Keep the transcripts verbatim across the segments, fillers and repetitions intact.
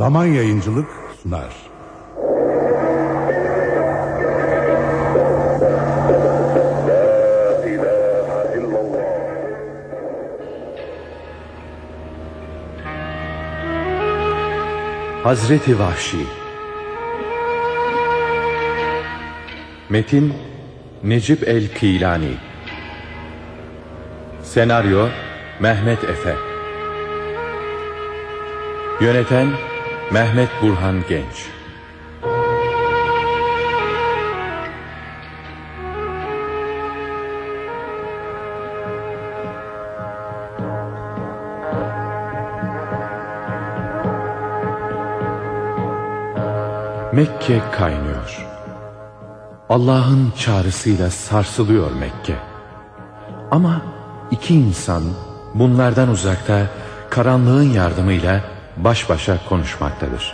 Zaman Yayıncılık sunar. Hazreti Vahşi. Metin Necip el-Kîlani. Senaryo Mehmet Efe. Yöneten Mehmet Burhan Genç. Mekke kaynıyor. Allah'ın çağrısıyla sarsılıyor Mekke. Ama iki insan bunlardan uzakta karanlığın yardımıyla baş başa konuşmaktadır.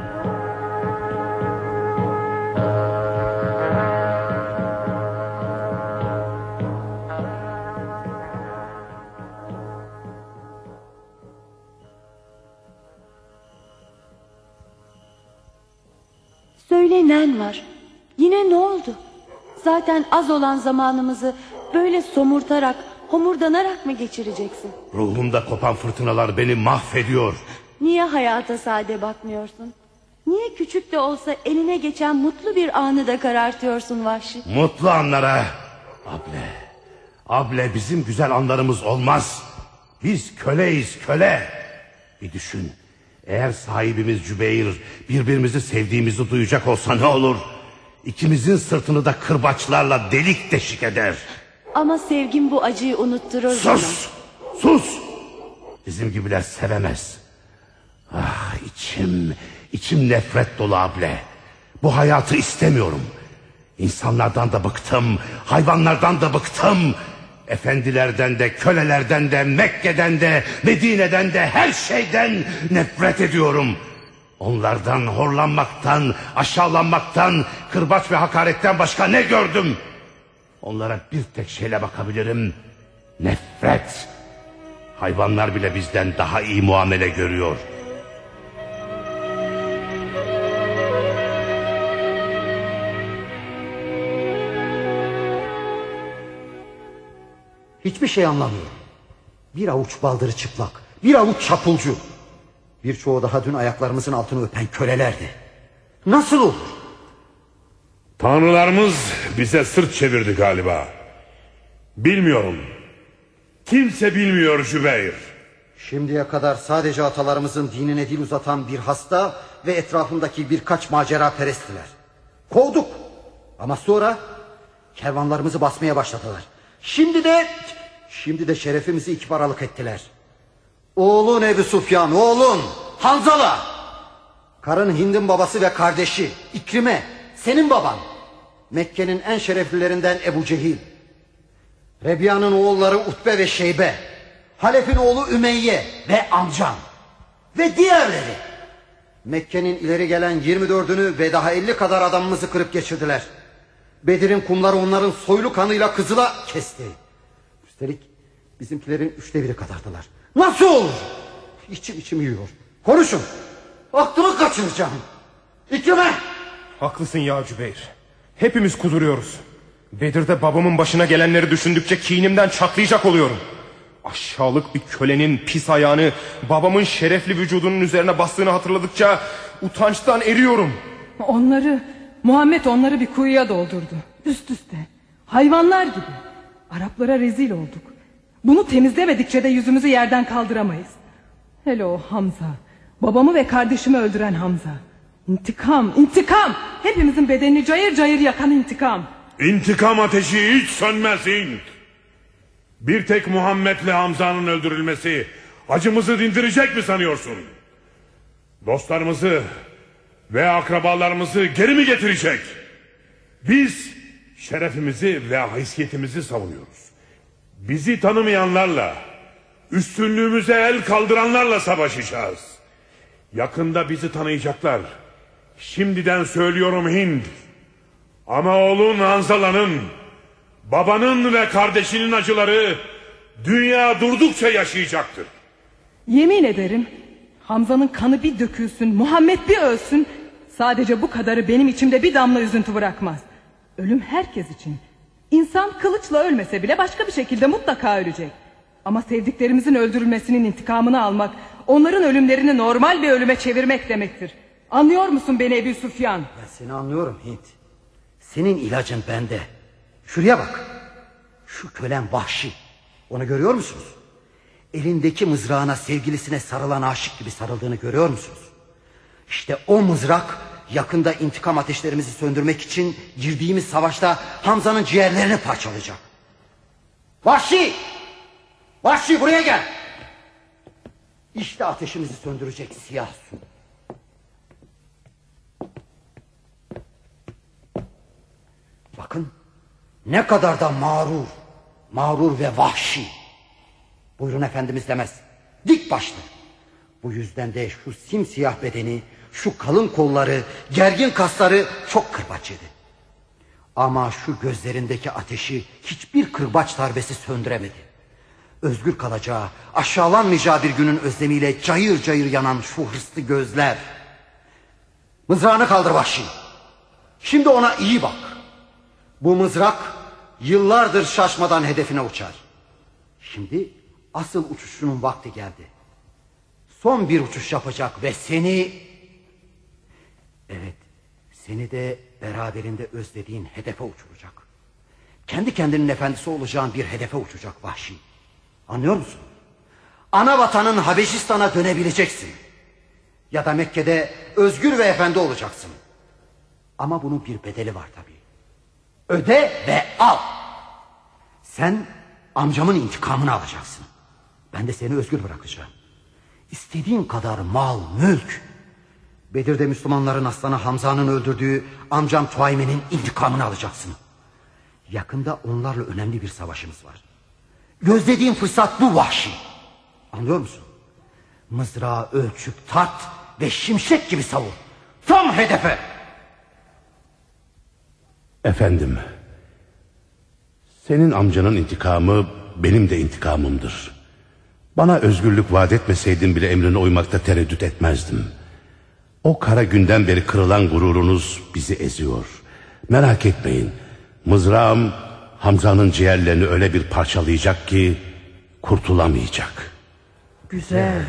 Söylenen var. Yine ne oldu? Zaten az olan zamanımızı böyle somurtarak, homurdanarak mı geçireceksin? Ruhumda kopan fırtınalar beni mahvediyor. Niye hayata sade bakmıyorsun? Niye küçük de olsa eline geçen mutlu bir anı da karartıyorsun Vahşi? Mutlu anlara. Able, able bizim güzel anlarımız olmaz. Biz köleyiz, köle. Bir düşün. Eğer sahibimiz Cübeyr birbirimizi sevdiğimizi duyacak olsa ne olur? İkimizin sırtını da kırbaçlarla delik deşik eder. Ama sevgim bu acıyı unutturur. Sus! Bana. Sus! Bizim gibiler sevemez. Ah içim, içim nefret dolu able. Bu hayatı istemiyorum. İnsanlardan da bıktım, hayvanlardan da bıktım. Efendilerden de, kölelerden de, Mekke'den de, Medine'den de, her şeyden nefret ediyorum. Onlardan horlanmaktan, aşağılanmaktan, kırbaç ve hakaretten başka ne gördüm? Onlara bir tek şeyle bakabilirim. Nefret. Hayvanlar bile bizden daha iyi muamele görüyor. Hiçbir şey anlamıyorum. Bir avuç baldırı çıplak, bir avuç çapulcu. Birçoğu daha dün ayaklarımızın altını öpen kölelerdi. Nasıl olur? Tanrılarımız bize sırt çevirdi galiba. Bilmiyorum. Kimse bilmiyor Cübeyr. Şimdiye kadar sadece atalarımızın dinine dil uzatan bir hasta ve etrafındaki birkaç macera perestiler. Kovduk. Ama sonra kervanlarımızı basmaya başladılar. Şimdi de Şimdi de şerefimizi iki paralık ettiler. Oğlun Ebu Sufyan, oğlun Hanzala, karın Hind'in babası ve kardeşi İkrime, senin baban, Mekke'nin en şereflilerinden Ebu Cehil, Rebiya'nın oğulları Utbe ve Şeybe, Halef'in oğlu Ümeyye ve amcan ve diğerleri. Mekke'nin ileri gelen yirmi dördünü ve daha elli kadar adamımızı kırıp geçirdiler. Bedir'in kumları onların soylu kanıyla Kızıl'a kesti. Üstelik bizimkilerin üçte biri kadardılar. Nasıl olur? İçim içim yiyor. Konuşun. Aklımı kaçıracağım. İkrime. Haklısın ya Cübeyr. Hepimiz kuduruyoruz. Bedir'de babamın başına gelenleri düşündükçe kinimden çatlayacak oluyorum. Aşağılık bir kölenin pis ayağını babamın şerefli vücudunun üzerine bastığını hatırladıkça utançtan eriyorum. Onları, Muhammed onları bir kuyuya doldurdu. Üst üste. Hayvanlar gibi. Araplara rezil olduk. Bunu temizlemedikçe de yüzümüzü yerden kaldıramayız. Hele o Hamza, babamı ve kardeşimi öldüren Hamza. İntikam, intikam. Hepimizin bedenini cayır cayır yakan intikam. İntikam ateşi hiç sönmez Hint. Bir tek Muhammed'le Hamza'nın öldürülmesi acımızı dindirecek mi sanıyorsun? Dostlarımızı ve akrabalarımızı geri mi getirecek? Biz şerefimizi ve haysiyetimizi savunuyoruz. Bizi tanımayanlarla, üstünlüğümüze el kaldıranlarla savaşacağız. Yakında bizi tanıyacaklar. Şimdiden söylüyorum Hind. Ama oğlun Hanzala'nın, babanın ve kardeşinin acıları dünya durdukça yaşayacaktır. Yemin ederim Hamza'nın kanı bir dökülsün, Muhammed bir ölsün, sadece bu kadarı benim içimde bir damla üzüntü bırakmaz. Ölüm herkes için. İnsan kılıçla ölmese bile başka bir şekilde mutlaka ölecek. Ama sevdiklerimizin öldürülmesinin intikamını almak, onların ölümlerini normal bir ölüme çevirmek demektir. Anlıyor musun beni Ebu Süfyan? Ya seni anlıyorum Hint. Senin ilacın bende. Şuraya bak. Şu kölen Vahşi. Onu görüyor musunuz? Elindeki mızrağına sevgilisine sarılan aşık gibi sarıldığını görüyor musunuz? İşte o mızrak yakında intikam ateşlerimizi söndürmek için girdiğimiz savaşta Hamza'nın ciğerlerini parçalayacak. Vahşi! Vahşi buraya gel! İşte ateşimizi söndürecek siyah su. Bakın ne kadar da mağrur, mağrur ve vahşi. Buyurun efendimiz demez. Dik başlı. Bu yüzden de şu simsiyah bedeni, şu kalın kolları, gergin kasları çok kırbaç yedi. Ama şu gözlerindeki ateşi hiçbir kırbaç darbesi söndüremedi. Özgür kalacağı, aşağılanmayacağı bir günün özlemiyle cayır cayır yanan şu hırslı gözler. Mızrağını kaldır Vahşi. Şimdi ona iyi bak. Bu mızrak yıllardır şaşmadan hedefine uçar. Şimdi asıl uçuşunun vakti geldi. Son bir uçuş yapacak ve seni... Evet, seni de beraberinde özlediğin hedefe uçuracak. Kendi kendinin efendisi olacağın bir hedefe uçacak Vahşi. Anlıyor musun? Ana vatanın Habeşistan'a dönebileceksin. Ya da Mekke'de özgür ve efendi olacaksın. Ama bunun bir bedeli var tabii. Öde ve al. Sen amcamın intikamını alacaksın. Ben de seni özgür bırakacağım. İstediğin kadar mal, mülk. Bedir'de Müslümanların aslanı Hamza'nın öldürdüğü amcam Tuayme'nin intikamını alacaksın. Yakında onlarla önemli bir savaşımız var. Gözlediğin fırsat bu Vahşi. Anlıyor musun? Mızrağı ölçüp tart ve şimşek gibi savur. Tam hedefe. Efendim, senin amcanın intikamı benim de intikamımdır. Bana özgürlük vaat etmeseydin bile emrine uymakta tereddüt etmezdim. O kara günden beri kırılan gururunuz bizi eziyor. Merak etmeyin, mızrağım Hamza'nın ciğerlerini öyle bir parçalayacak ki kurtulamayacak. Güzel.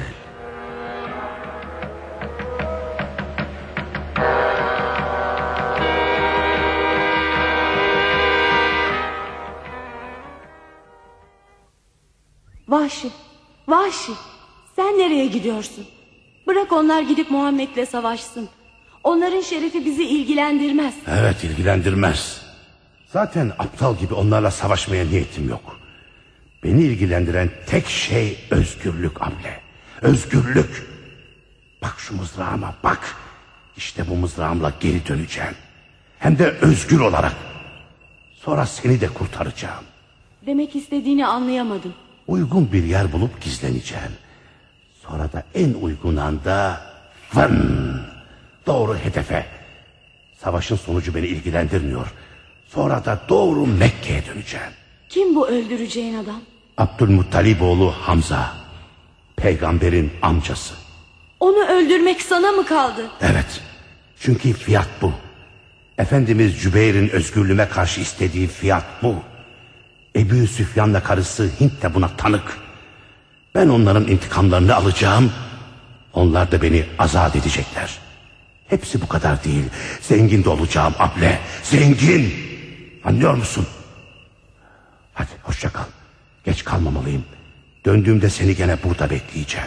Vahşi, Vahşi, sen nereye gidiyorsun? Bırak onlar gidip Muhammed'le savaşsın. Onların şerefi bizi ilgilendirmez. Evet, ilgilendirmez. Zaten aptal gibi onlarla savaşmaya niyetim yok. Beni ilgilendiren tek şey özgürlük Amle. Özgürlük. Bak şu mızrağıma bak. İşte bu mızrağımla geri döneceğim. Hem de özgür olarak. Sonra seni de kurtaracağım. Demek istediğini anlayamadım. Uygun bir yer bulup gizleneceğim. Sonra da en uygun anda vın, doğru hedefe. Savaşın sonucu beni ilgilendirmiyor. Sonra da doğru Mekke'ye döneceğim. Kim bu öldüreceğin adam? Abdülmuttalib oğlu Hamza. Peygamberin amcası. Onu öldürmek sana mı kaldı? Evet. Çünkü fiyat bu. Efendimiz Cübeyr'in özgürlüğüme karşı istediği fiyat bu. Ebu Süfyan'la karısı Hint de buna tanık. Ben onların intikamlarını alacağım. Onlar da beni azat edecekler. Hepsi bu kadar değil. Zengin de olacağım Able. Zengin. Anlıyor musun? Hadi hoşça kal. Geç kalmamalıyım. Döndüğümde seni gene burada bekleyeceğim.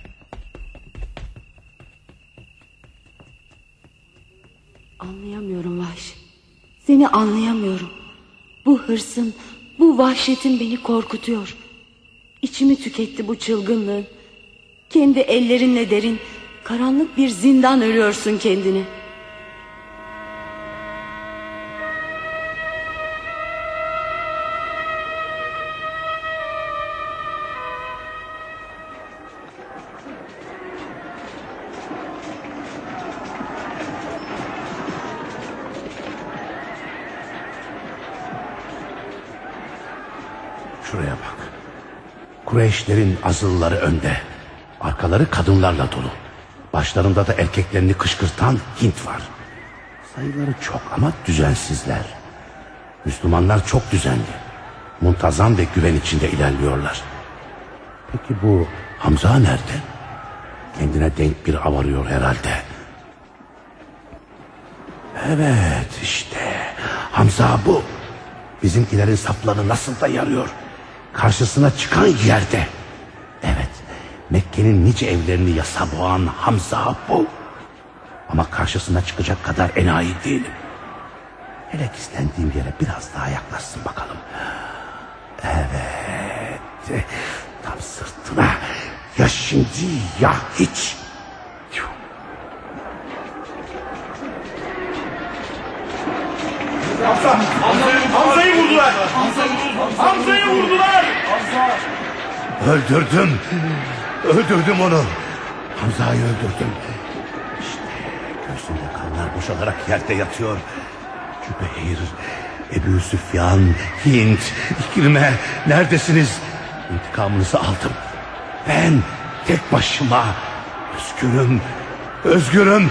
Anlayamıyorum Vahşi. Seni anlayamıyorum. Bu hırsın, bu vahşetin beni korkutuyor. İçimi tüketti bu çılgınlığın. Kendi ellerinle derin, karanlık bir zindan örüyorsun kendini. Şuraya bak. Kureyşlerin azılları önde. Arkaları kadınlarla dolu. Başlarında da erkeklerini kışkırtan Hint var. Sayıları çok ama düzensizler. Müslümanlar çok düzenli, muntazam ve güven içinde ilerliyorlar. Peki bu Hamza nerede? Kendine denk bir av arıyor herhalde. Evet işte Hamza bu. Bizimkilerin saplarını nasıl da yarıyor. Karşısına çıkan yerde. Evet, Mekke'nin nice evlerini yasa boğan Hamza bu. Ama karşısına çıkacak kadar enayi değilim. Hele gizlendiğim yere biraz daha yaklaşsın bakalım. Evet, tam sırtına. Ya şimdi ya hiç. Hamza, Hamza'yı vurdular. Hamza'yı vurdular. Öldürdüm. Öldürdüm onu. Hamza'yı öldürdüm. İşte göğsünde kanlar boşalarak yerde yatıyor. Cübeyr, Ebu Süfyan, Hint, İkrime, neredesiniz? İntikamınızı aldım. Ben tek başıma özgürüm. Özgürüm.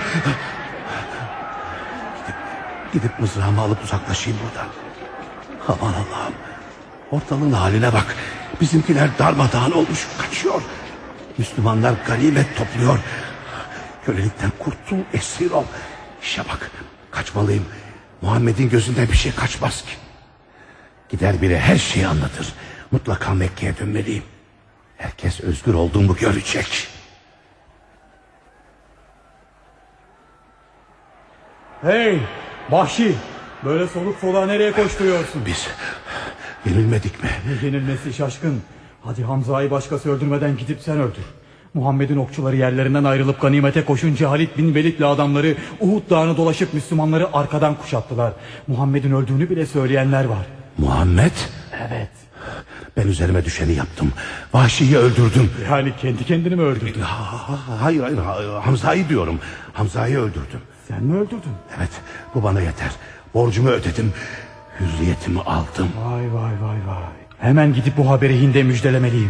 Gidip, gidip mızrağımı alıp uzaklaşayım buradan. Aman Allah'ım. Ortalığın haline bak. Bizimkiler darmadağın olmuş, kaçıyor. Müslümanlar ganimet topluyor. Kölelikten kurtul, esir ol. İşe bak, kaçmalıyım. Muhammed'in gözünden bir şey kaçmaz ki. Gider biri her şeyi anlatır. Mutlaka Mekke'ye dönmeliyim. Herkes özgür olduğumu görecek. Hey Vahşi, böyle soluk soluğa nereye koşturuyorsun? Biz yenilmedik mi? Yenilmesi şaşkın. Hadi Hamza'yı başkası öldürmeden gidip sen öldür. Muhammed'in okçuları yerlerinden ayrılıp ganimete koşunca Halid bin Velid'le adamları Uhud dağını dolaşıp Müslümanları arkadan kuşattılar. Muhammed'in öldüğünü bile söyleyenler var. Muhammed? Evet. Ben üzerime düşeni yaptım. Vahşi'yi öldürdüm. Yani kendi kendini mi öldürdün? Hayır hayır, Hamza'yı diyorum. Hamza'yı öldürdüm. Sen mi öldürdün? Evet, bu bana yeter. Borcumu ödedim. Hürriyetimi aldım. Vay vay vay vay. Hemen gidip bu haberi Hind'e müjdelemeliyim.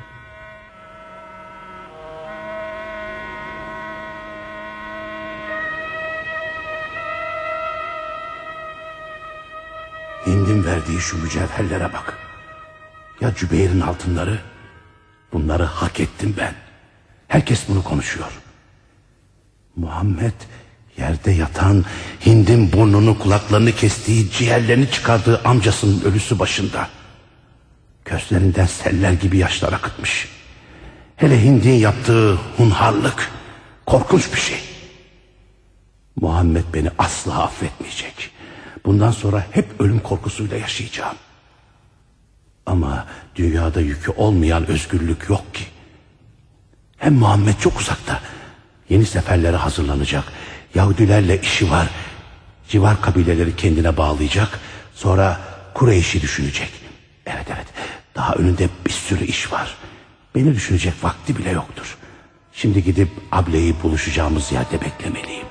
Hind'in verdiği şu mücevherlere bak. Ya Cübeyr'in altınları? Bunları hak ettim ben. Herkes bunu konuşuyor. Muhammed yerde yatan, Hind'in burnunu kulaklarını kestiği, ciğerlerini çıkardığı amcasının ölüsü başında. Gözlerinden seller gibi yaşlar akıtmış. Hele Hind'in yaptığı hunharlık korkunç bir şey. Muhammed beni asla affetmeyecek. Bundan sonra hep ölüm korkusuyla yaşayacağım. Ama dünyada yükü olmayan özgürlük yok ki. Hem Muhammed çok uzakta. Yeni seferlere hazırlanacak. Yahudilerle işi var. Civar kabileleri kendine bağlayacak. Sonra Kureyş'i düşünecek. Evet evet, daha önünde bir sürü iş var. Beni düşünecek vakti bile yoktur. Şimdi gidip Able'yi buluşacağımız yerde beklemeliyim.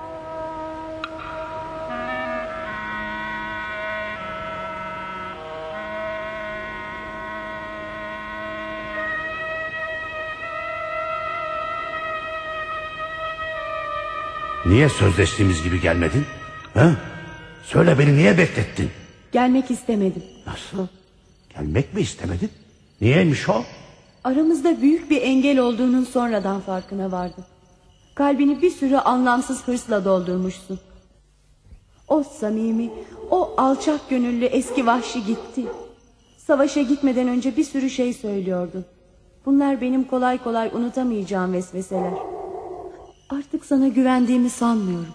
Niye sözleştiğimiz gibi gelmedin? Ha? Söyle, beni niye beklettin? Gelmek istemedim. Nasıl? Gelmek mi istemedin? Niyeymiş o? Aramızda büyük bir engel olduğunun sonradan farkına vardım. Kalbini bir sürü anlamsız hırsla doldurmuşsun. O samimi, o alçak gönüllü eski Vahşi gitti. Savaşa gitmeden önce bir sürü şey söylüyordun. Bunlar benim kolay kolay unutamayacağım vesveseler. Artık sana güvendiğimi sanmıyorum.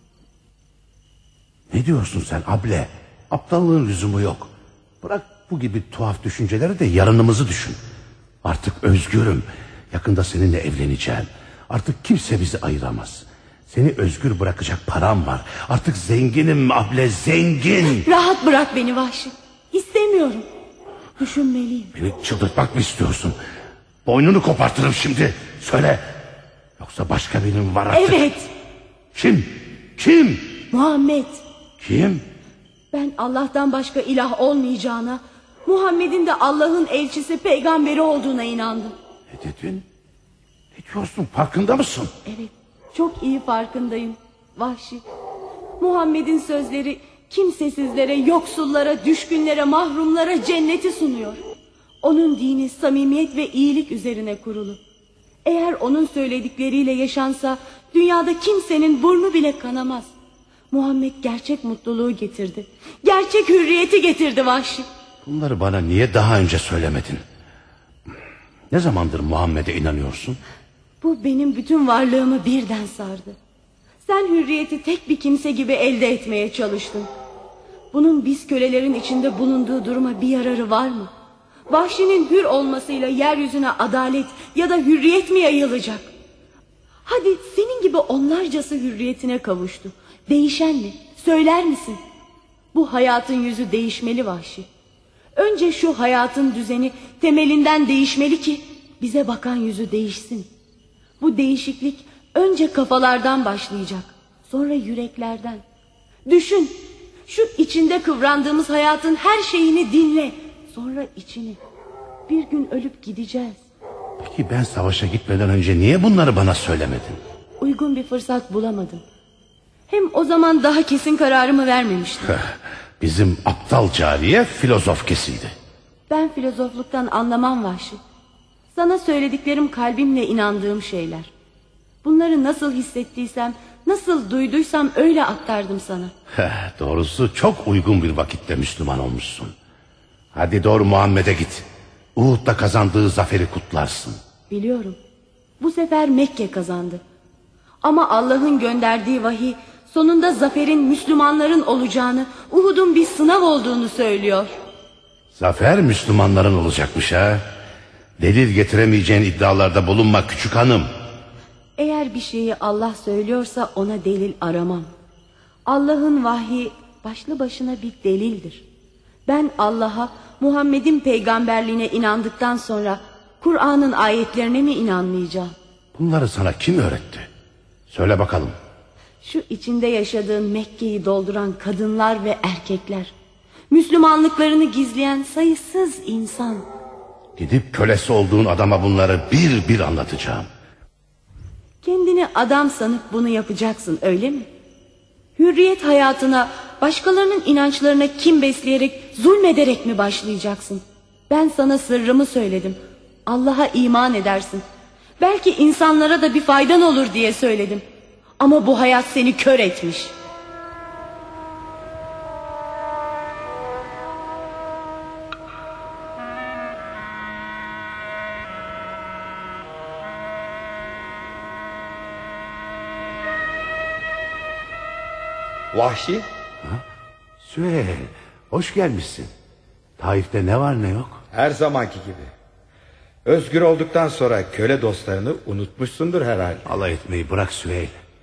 Ne diyorsun sen Able? Aptallığın lüzumu yok. Bırak bu gibi tuhaf düşünceleri de yarınımızı düşün. Artık özgürüm. Yakında seninle evleneceğim. Artık kimse bizi ayıramaz. Seni özgür bırakacak param var. Artık zenginim Able, zengin. Rahat bırak beni Vahşi. İstemiyorum. Düşünmeliyim. Beni çıldırtmak mı istiyorsun? Boynunu kopartırım şimdi. Söyle. Yoksa başka birinin var artık. Evet. Kim? Kim? Muhammed. Kim? Ben Allah'tan başka ilah olmayacağına, Muhammed'in de Allah'ın elçisi, peygamberi olduğuna inandım. Ne dedin? diyorsun, farkında mısın? Evet, çok iyi farkındayım Vahşi. Muhammed'in sözleri kimsesizlere, yoksullara, düşkünlere, mahrumlara cenneti sunuyor. Onun dini samimiyet ve iyilik üzerine kurulu. Eğer onun söyledikleriyle yaşansa dünyada kimsenin burnu bile kanamaz. Muhammed gerçek mutluluğu getirdi. Gerçek hürriyeti getirdi Vahşi. Bunları bana niye daha önce söylemedin? Ne zamandır Muhammed'e inanıyorsun? Bu benim bütün varlığımı birden sardı. Sen hürriyeti tek bir kimse gibi elde etmeye çalıştın. Bunun biz kölelerin içinde bulunduğu duruma bir yararı var mı? Vahşinin hür olmasıyla yeryüzüne adalet ya da hürriyet mi yayılacak? Hadi senin gibi onlarcası hürriyetine kavuştu. Değişen mi? Söyler misin? Bu hayatın yüzü değişmeli Vahşi. Önce şu hayatın düzeni temelinden değişmeli ki bize bakan yüzü değişsin. Bu değişiklik önce kafalardan başlayacak, sonra yüreklerden. Düşün, şu içinde kıvrandığımız hayatın her şeyini dinle, sonra içini. Bir gün ölüp gideceğiz. Peki ben savaşa gitmeden önce niye bunları bana söylemedin? Uygun bir fırsat bulamadım. Hem o zaman daha kesin kararımı vermemiştim. Bizim aptal cariye filozof kesiydi. Ben filozofluktan anlamam Vahşi. Sana söylediklerim kalbimle inandığım şeyler. Bunları nasıl hissettiysem, nasıl duyduysam öyle aktardım sana. Doğrusu çok uygun bir vakitte Müslüman olmuşsun. Hadi doğru Muhammed'e git. Uhud'da kazandığı zaferi kutlarsın. Biliyorum. Bu sefer Mekke kazandı. Ama Allah'ın gönderdiği vahiy sonunda zaferin Müslümanların olacağını, Uhud'un bir sınav olduğunu söylüyor. Zafer Müslümanların olacakmış ha. Delil getiremeyeceğin iddialarda bulunma küçük hanım. Eğer bir şeyi Allah söylüyorsa ona delil aramam. Allah'ın vahyi başlı başına bir delildir. Ben Allah'a, Muhammed'in peygamberliğine inandıktan sonra Kur'an'ın ayetlerine mi inanmayacağım? Bunları sana kim öğretti? Söyle bakalım. Şu içinde yaşadığın Mekke'yi dolduran kadınlar ve erkekler, Müslümanlıklarını gizleyen sayısız insan. Gidip kölesi olduğun adama bunları bir bir anlatacağım. Kendini adam sanıp bunu yapacaksın, öyle mi? Hürriyet hayatına, başkalarının inançlarına kin besleyerek, zulmederek mi başlayacaksın? Ben sana sırrımı söyledim. Allah'a iman edersin. Belki insanlara da bir faydan olur diye söyledim. Ama bu hayat seni kör etmiş. Vahşi? Ha? Süheyl, hoş gelmişsin. Taif'te ne var ne yok? Her zamanki gibi. Özgür olduktan sonra köle dostlarını unutmuşsundur herhalde. Alay etmeyi bırak Süheyl.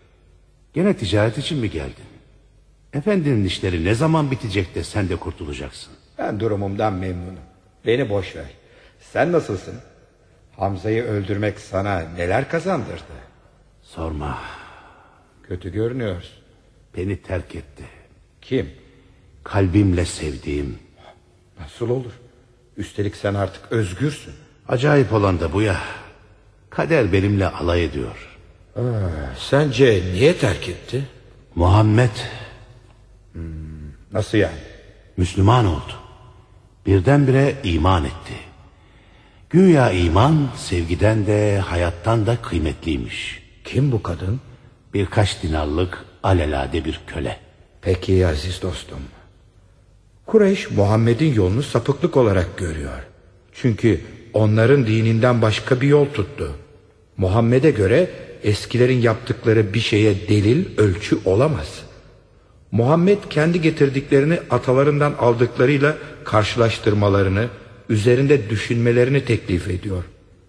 Gene ticaret için mi geldin? Efendinin işleri ne zaman bitecek de sen de kurtulacaksın? Ben durumumdan memnunum. Beni boş ver. Sen nasılsın? Hamza'yı öldürmek sana neler kazandırdı? Sorma. Kötü görünüyorsun. Beni terk etti. Kim? Kalbimle sevdiğim. Nasıl olur? Üstelik sen artık özgürsün. Acayip olan da bu ya. Kader benimle alay ediyor. Aa, sence niye terk etti? Muhammed. Hmm, nasıl yani? Müslüman oldu. Birdenbire iman etti. Güya iman sevgiden de hayattan da kıymetliymiş. Kim bu kadın? Birkaç dinarlık alelade bir köle. Peki aziz dostum. Kureyş Muhammed'in yolunu sapıklık olarak görüyor. Çünkü onların dininden başka bir yol tuttu. Muhammed'e göre eskilerin yaptıkları bir şeye delil, ölçü olamaz. Muhammed kendi getirdiklerini atalarından aldıklarıyla karşılaştırmalarını, üzerinde düşünmelerini teklif ediyor.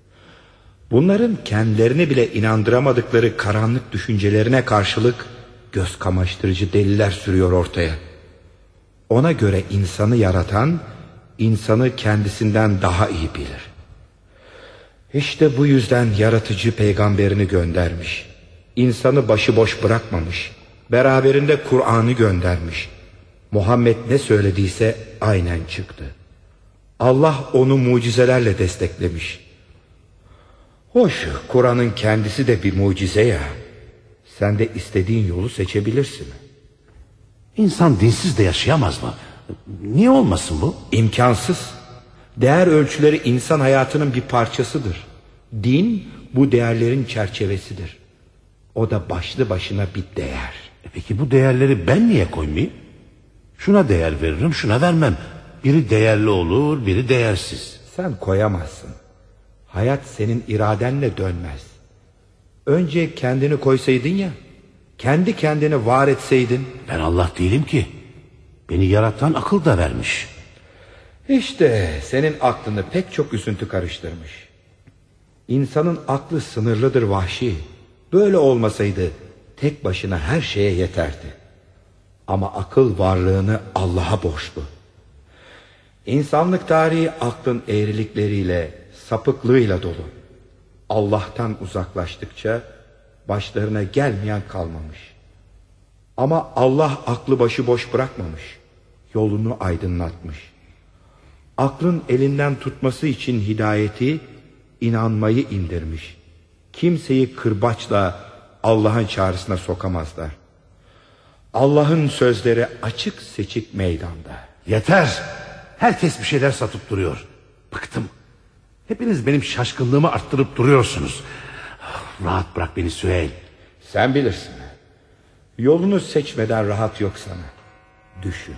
Bunların kendilerini bile inandıramadıkları karanlık düşüncelerine karşılık göz kamaştırıcı deliller sürüyor ortaya. Ona göre insanı yaratan, insanı kendisinden daha iyi bilir. İşte bu yüzden yaratıcı peygamberini göndermiş. İnsanı başıboş bırakmamış. Beraberinde Kur'an'ı göndermiş. Muhammed ne söylediyse aynen çıktı. Allah onu mucizelerle desteklemiş. Hoş, Kur'an'ın kendisi de bir mucize ya. Sen de istediğin yolu seçebilirsin. İnsan dinsiz de yaşayamaz mı? Niye olmasın bu? İmkansız. Değer ölçüleri insan hayatının bir parçasıdır. Din bu değerlerin çerçevesidir. O da başlı başına bir değer. E peki bu değerleri ben niye koymayayım? Şuna değer veririm, şuna vermem. Biri değerli olur, biri değersiz. Sen koyamazsın. Hayat senin iradenle dönmez. Önce kendini koysaydın ya, kendi kendini var etseydin. Ben Allah değilim ki. Beni yaratan akıl da vermiş. İşte senin aklını pek çok üzüntü karıştırmış. İnsanın aklı sınırlıdır Vahşi. Böyle olmasaydı tek başına her şeye yeterdi. Ama akıl varlığını Allah'a borçlu. İnsanlık tarihi aklın eğrilikleriyle, sapıklığıyla dolu. Allah'tan uzaklaştıkça başlarına gelmeyen kalmamış. Ama Allah aklı başıboş bırakmamış. Yolunu aydınlatmış. Aklın elinden tutması için hidayeti, inanmayı indirmiş. Kimseyi kırbaçla Allah'ın çağrısına sokamazlar. Allah'ın sözleri açık seçik meydanda. Yeter. Herkes bir şeyler satıp duruyor. Bıktım. Hepiniz benim şaşkınlığımı arttırıp duruyorsunuz. Rahat bırak beni Süheyl. Sen bilirsin. Yolunu seçmeden rahat yok sana. Düşün.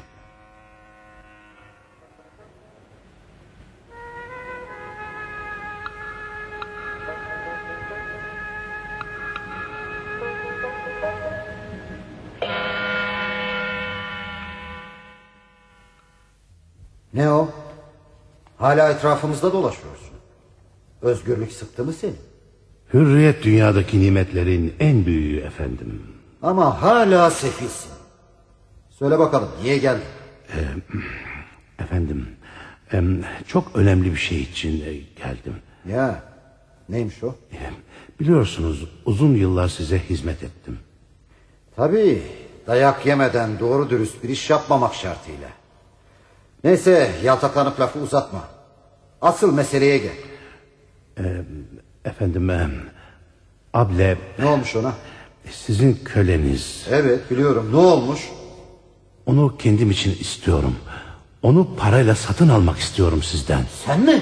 Ne o? Hala etrafımızda dolaşıyorsun. Özgürlük sıktı mı seni? Hürriyet dünyadaki nimetlerin en büyüğü efendim. Ama hala sefilsin. Söyle bakalım niye geldin? Ee, efendim e, çok önemli bir şey için e, geldim. Ya neymiş o? E, biliyorsunuz uzun yıllar size hizmet ettim. Tabii dayak yemeden doğru dürüst bir iş yapmamak şartıyla. Neyse yaltaklanıp lafı uzatma. Asıl meseleye gel. Ee, efendim e, Able... Ne olmuş ona? Sizin köleniz. Evet biliyorum, ne olmuş? Onu kendim için istiyorum. Onu parayla satın almak istiyorum sizden. Sen mi?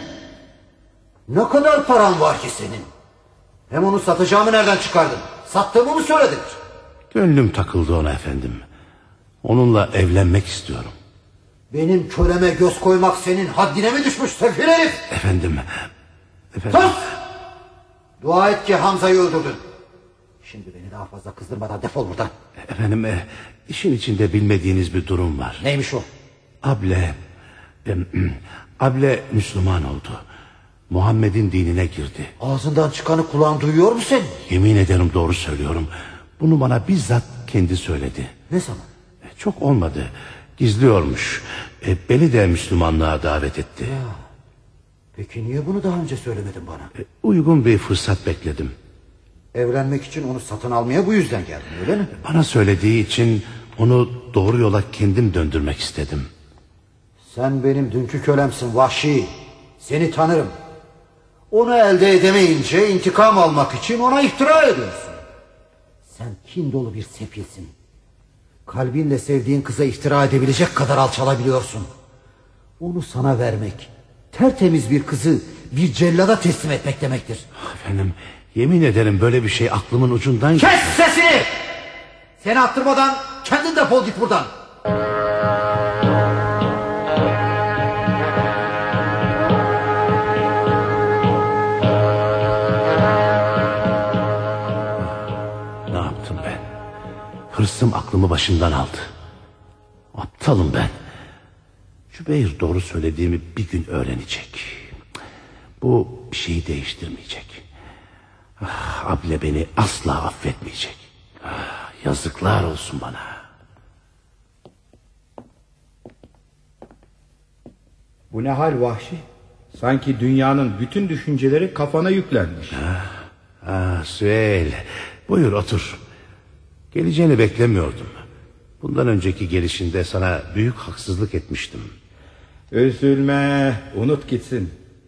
Ne kadar paran var ki senin? Hem onu satacağımı nereden çıkardın? Sattığımı mı söyledin? Gönlüm takıldı ona efendim. Onunla evlenmek istiyorum. Benim köleme göz koymak senin haddine mi düşmüş sefil herif? Efendim, efendim. Sus! Dua et ki Hamza'yı öldürdün. Şimdi beni daha fazla kızdırmadan defol buradan. Efendim e, işin içinde bilmediğiniz bir durum var. Neymiş o? Able e, Able Müslüman oldu. Muhammed'in dinine girdi. Ağzından çıkanı kulağın duyuyor mu senin? Yemin ederim doğru söylüyorum. Bunu bana bizzat kendi söyledi. Ne zaman? E, çok olmadı. Gizliyormuş. E, beni de Müslümanlığa davet etti. Ya, peki niye bunu daha önce söylemedin bana? E, uygun bir fırsat bekledim. Evlenmek için onu satın almaya bu yüzden geldin öyle mi? Bana söylediği için onu doğru yola kendim döndürmek istedim. Sen benim dünkü kölemsin Vahşi. Seni tanırım. Onu elde edemeyince intikam almak için ona iftira ediyorsun. Sen kin dolu bir sefilsin. Kalbinle sevdiğin kıza iftira edebilecek kadar alçalabiliyorsun. Onu sana vermek, tertemiz bir kızı bir cellada teslim etmek demektir. Efendim, yemin ederim böyle bir şey aklımın ucundan... Kes sesini! Seni attırmadan kendin defol git buradan. Ne yaptım ben? Hırsım aklımı başımdan aldı. Aptalım ben. Cübeyr doğru söylediğimi bir gün öğrenecek. Bu bir şeyi değiştirmeyecek. Ah, Able beni asla affetmeyecek. Ah, yazıklar olsun bana. Bu ne hal Vahşi? Sanki dünyanın bütün düşünceleri kafana yüklenmiş. Ah, ah, Süheyl, buyur otur. Geleceğini beklemiyordum. Bundan önceki gelişinde sana büyük haksızlık etmiştim. Üzülme, unut gitsin.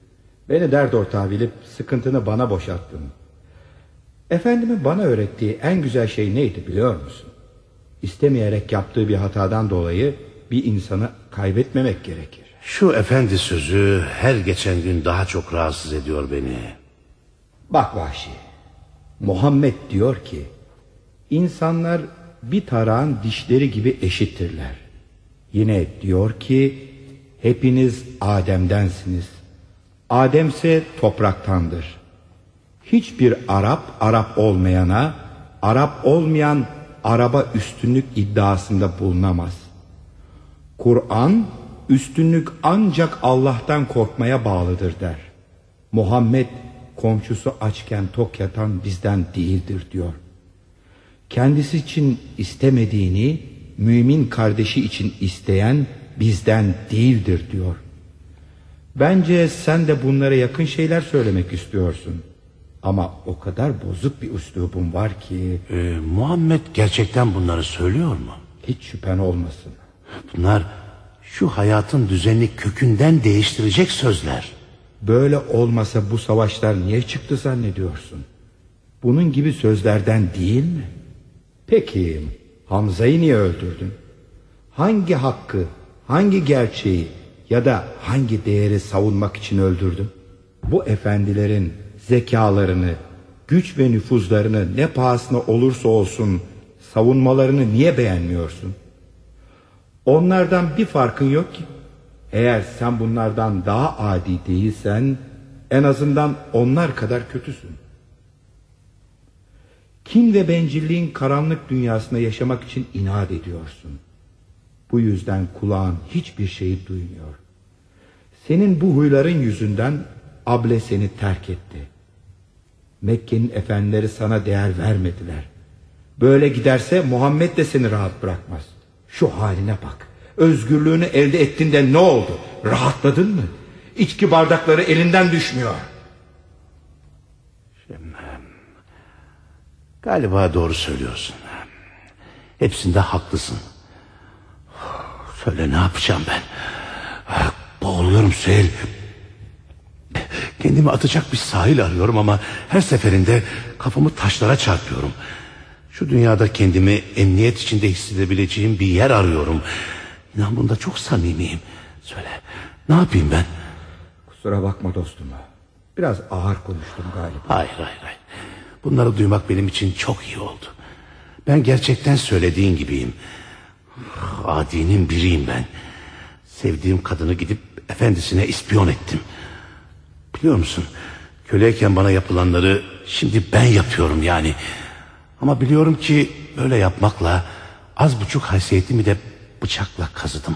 Beni dert ortağı bilip sıkıntını bana boşalttın. Efendimin bana öğrettiği en güzel şey neydi biliyor musun? İstemeyerek yaptığı bir hatadan dolayı bir insanı kaybetmemek gerekir. Şu efendi sözü her geçen gün daha çok rahatsız ediyor beni. Bak Vahşi, Muhammed diyor ki insanlar bir tarağın dişleri gibi eşittirler. Yine diyor ki hepiniz Adem'densiniz. Ademse topraktandır. Hiçbir Arap Arap olmayana, Arap olmayan Arap'a üstünlük iddiasında bulunamaz. Kur'an üstünlük ancak Allah'tan korkmaya bağlıdır der. Muhammed komşusu açken tok yatan bizden değildir diyor. Kendisi için istemediğini mümin kardeşi için isteyen bizden değildir diyor. Bence sen de bunlara yakın şeyler söylemek istiyorsun. Ama o kadar bozuk bir üslubun var ki... Ee, Muhammed gerçekten bunları söylüyor mu? Hiç şüphen olmasın. Bunlar şu hayatın düzenini kökünden değiştirecek sözler. Böyle olmasa bu savaşlar niye çıktı zannediyorsun? Bunun gibi sözlerden değil mi? Peki Hamza'yı niye öldürdün? Hangi hakkı, hangi gerçeği ya da hangi değeri savunmak için öldürdün? Bu efendilerin zekalarını, güç ve nüfuzlarını ne pahasına olursa olsun savunmalarını niye beğenmiyorsun? Onlardan bir farkın yok ki. Eğer sen bunlardan daha adi değilsen en azından onlar kadar kötüsün. Kin ve bencilliğin karanlık dünyasında yaşamak için inat ediyorsun. Bu yüzden kulağın hiçbir şeyi duymuyor. Senin bu huyların yüzünden Able seni terk etti. Mekke'nin efendileri sana değer vermediler. Böyle giderse Muhammed de seni rahat bırakmaz. Şu haline bak. Özgürlüğünü elde ettin de ne oldu? Rahatladın mı? İçki bardakları elinden düşmüyor. Şemem, galiba doğru söylüyorsun. Hepsinde haklısın. Söyle ne yapacağım ben? Boğuluyorum Süheyl. Kendimi atacak bir sahil arıyorum ama her seferinde kafamı taşlara çarpıyorum. Şu dünyada kendimi emniyet içinde hissedebileceğim bir yer arıyorum. İnan bunda çok samimiyim. Söyle ne yapayım ben? Kusura bakma dostum. Biraz ağır konuştum galiba. Hayır hayır hayır. Bunları duymak benim için çok iyi oldu. Ben gerçekten söylediğin gibiyim. Adinin biriyim ben. Sevdiğim kadını gidip efendisine ispiyon ettim. Biliyor musun? Köleyken bana yapılanları şimdi ben yapıyorum yani. Ama biliyorum ki öyle yapmakla az buçuk haysiyetimi de bıçakla kazıdım.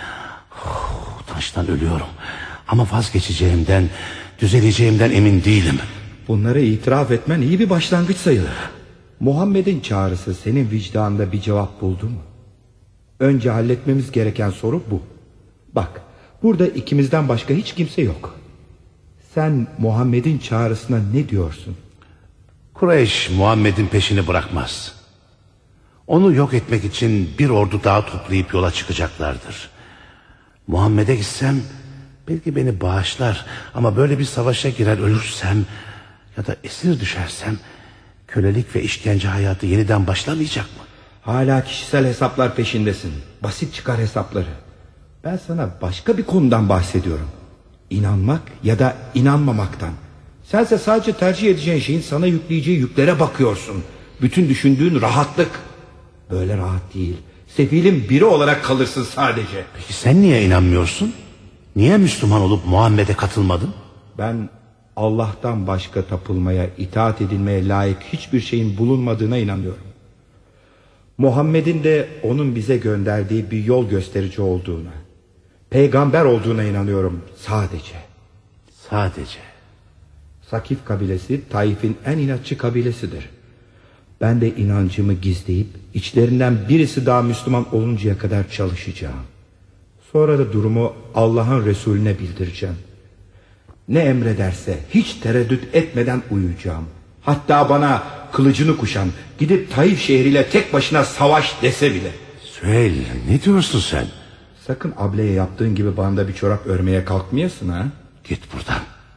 Oh, utançtan ölüyorum. Ama vazgeçeceğimden, düzeleceğimden emin değilim. Bunları itiraf etmen iyi bir başlangıç sayılır. Muhammed'in çağrısı senin vicdanında bir cevap buldu mu? Önce halletmemiz gereken soru bu. Bak, burada ikimizden başka hiç kimse yok. Sen Muhammed'in çağrısına ne diyorsun? Kureyş Muhammed'in peşini bırakmaz. Onu yok etmek için bir ordu daha toplayıp yola çıkacaklardır. Muhammed'e gitsem belki beni bağışlar, ama böyle bir savaşa girer ölürsem ya da esir düşersem kölelik ve işkence hayatı yeniden başlamayacak mı? Hala kişisel hesaplar peşindesin. Basit çıkar hesapları. Ben sana başka bir konudan bahsediyorum. İnanmak ya da inanmamaktan. Sense sadece tercih edeceğin şeyin sana yükleyeceği yüklere bakıyorsun. Bütün düşündüğün rahatlık. Böyle rahat değil. Sefilin biri olarak kalırsın sadece. Peki sen niye inanmıyorsun? Niye Müslüman olup Muhammed'e katılmadın? Ben Allah'tan başka tapılmaya, itaat edilmeye layık hiçbir şeyin bulunmadığına inanıyorum. Muhammed'in de onun bize gönderdiği bir yol gösterici olduğuna, peygamber olduğuna inanıyorum sadece. Sadece. Sakif kabilesi Taif'in en inatçı kabilesidir. Ben de inancımı gizleyip içlerinden birisi daha Müslüman oluncaya kadar çalışacağım. Sonra da durumu Allah'ın Resulüne bildireceğim. Ne emrederse hiç tereddüt etmeden uyuyacağım. Hatta bana kılıcını kuşan, gidip Taif şehriyle tek başına savaş dese bile. Süheyl, ne diyorsun sen? Sakın ableye yaptığın gibi bana da bir çorap örmeye kalkmayasın ha. Git buradan.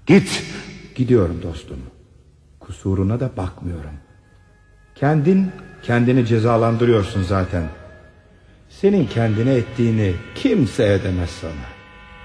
Git. Gidiyorum dostum. Kusuruna da bakmıyorum. Kendin kendini cezalandırıyorsun zaten. Senin kendine ettiğini kimse edemez sana.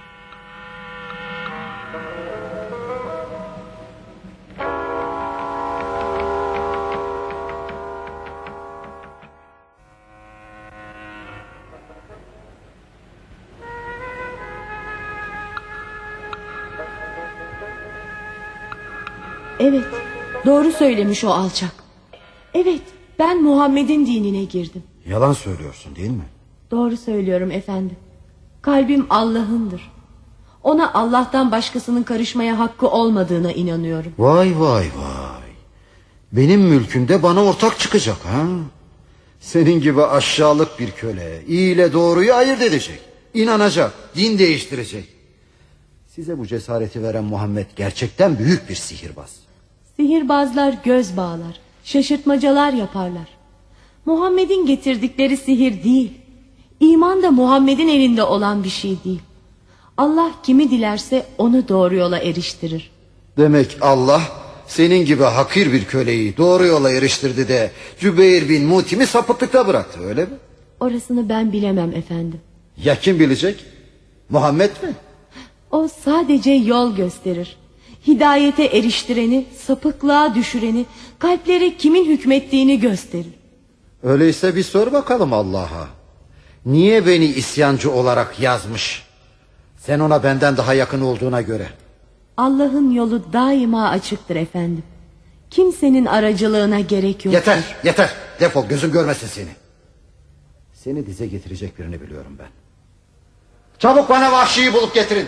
Evet, doğru söylemiş o alçak. Evet, ben Muhammed'in dinine girdim. Yalan söylüyorsun değil mi? Doğru söylüyorum efendim. Kalbim Allah'ındır. Ona Allah'tan başkasının karışmaya hakkı olmadığına inanıyorum. Vay vay vay. Benim mülkümde bana ortak çıkacak ha? Senin gibi aşağılık bir köle iyi ile doğruyu ayırt edecek, İnanacak, din değiştirecek. Size bu cesareti veren Muhammed gerçekten büyük bir sihirbaz. Sihirbazlar göz bağlar, şaşırtmacalar yaparlar. Muhammed'in getirdikleri sihir değil. İman da Muhammed'in elinde olan bir şey değil. Allah kimi dilerse onu doğru yola eriştirir. Demek Allah senin gibi hakir bir köleyi doğru yola eriştirdi de Cübeyr bin Mutim'i sapıklıkta bıraktı, öyle mi? Orasını ben bilemem efendim. Ya kim bilecek? Muhammed mi? O sadece yol gösterir. Hidayete eriştireni, sapıklığa düşüreni, kalplere kimin hükmettiğini gösterir. Öyleyse bir sor bakalım Allah'a. Niye beni isyancı olarak yazmış? Sen ona benden daha yakın olduğuna göre. Allah'ın yolu daima açıktır efendim. Kimsenin aracılığına gerek yok. Yeter, yeter. Defol, gözüm görmesin seni. Seni dize getirecek birini biliyorum ben. Çabuk bana Vahşi'yi bulup getirin.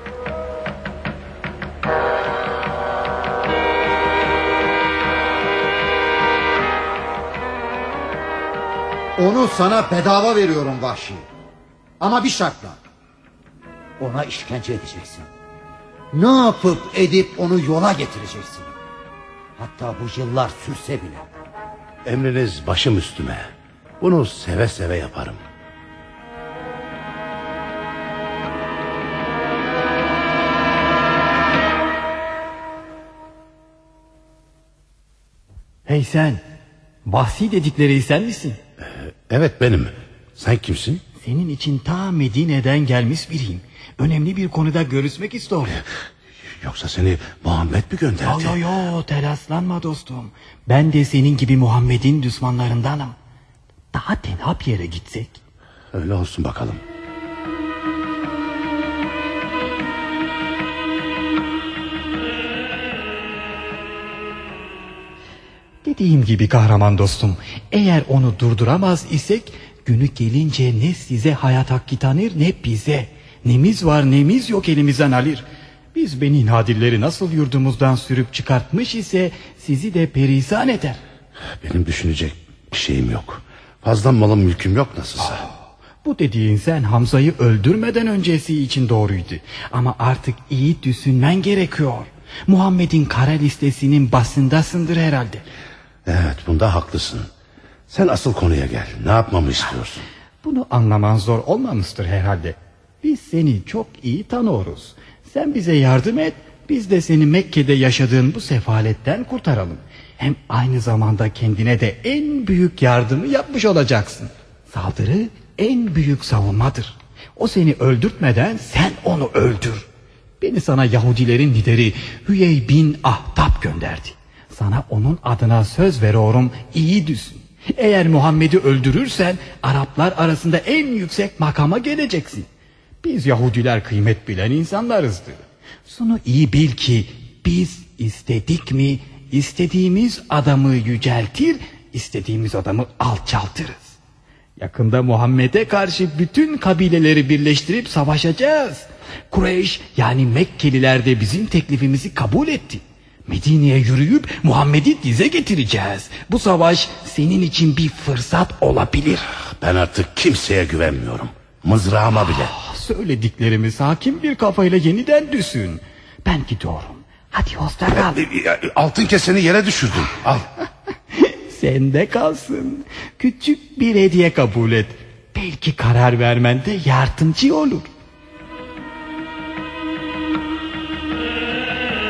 Onu sana bedava veriyorum Vahşi. Ama bir şartla. Ona işkence edeceksin. Ne yapıp edip onu yola getireceksin. Hatta bu yıllar sürse bile. Emriniz başım üstüme. Bunu seve seve yaparım. Hey sen, Vahşi dedikleri sen misin? Ee, evet benim. Sen kimsin? Senin için ta Medine'den gelmiş biriyim. Önemli bir konuda görüşmek istiyorum. Yoksa seni Muhammed mi gönderdi? Yo yo yo, telaşlanma dostum. Ben de senin gibi Muhammed'in düşmanlarındanım. Daha tenha bir yere gitsek. Öyle olsun bakalım. Dediğim gibi kahraman dostum, eğer onu durduramaz isek günü gelince ne size hayat hakkı tanır ne bize. Nemiz var nemiz yok elimizden alır. Biz Beni Nadirleri nasıl yurdumuzdan sürüp çıkartmış ise sizi de perişan eder. Benim düşünecek bir şeyim yok. Fazla malım mülküm yok nasılsa. Oh, bu dediğin sen Hamza'yı öldürmeden öncesi için doğruydu. Ama artık iyi düşünmen gerekiyor. Muhammed'in kara listesinin basındasındır herhalde. Evet, bunda haklısın. Sen asıl konuya gel. Ne yapmamı istiyorsun? Bunu anlaman zor olmamıştır herhalde. Biz seni çok iyi tanıyoruz. Sen bize yardım et, biz de seni Mekke'de yaşadığın bu sefaletten kurtaralım. Hem aynı zamanda kendine de en büyük yardımı yapmış olacaksın. Saldırı en büyük savunmadır. O seni öldürtmeden sen onu öldür. Beni sana Yahudilerin lideri Hüyey bin Ahtap gönderdi. Sana onun adına söz veriyorum, iyi düşün. Eğer Muhammed'i öldürürsen Araplar arasında en yüksek makama geleceksin. Biz Yahudiler kıymet bilen insanlarızdır. Şunu iyi bil ki biz istedik mi istediğimiz adamı yüceltir, istediğimiz adamı alçaltırız. Yakında Muhammed'e karşı bütün kabileleri birleştirip savaşacağız. Kureyş yani Mekkeliler de bizim teklifimizi kabul etti. Medine'ye yürüyüp Muhammed'i dize getireceğiz. Bu savaş senin için bir fırsat olabilir. Ben artık kimseye güvenmiyorum. Mızrağıma bile. Ah, söylediklerimi sakin bir kafayla yeniden düşün. Ben gidiyorum. Hadi hoşça kal. Altın keseni yere düşürdün. Al. Sende kalsın. Küçük bir hediye kabul et. Belki karar vermende yardımcı olur.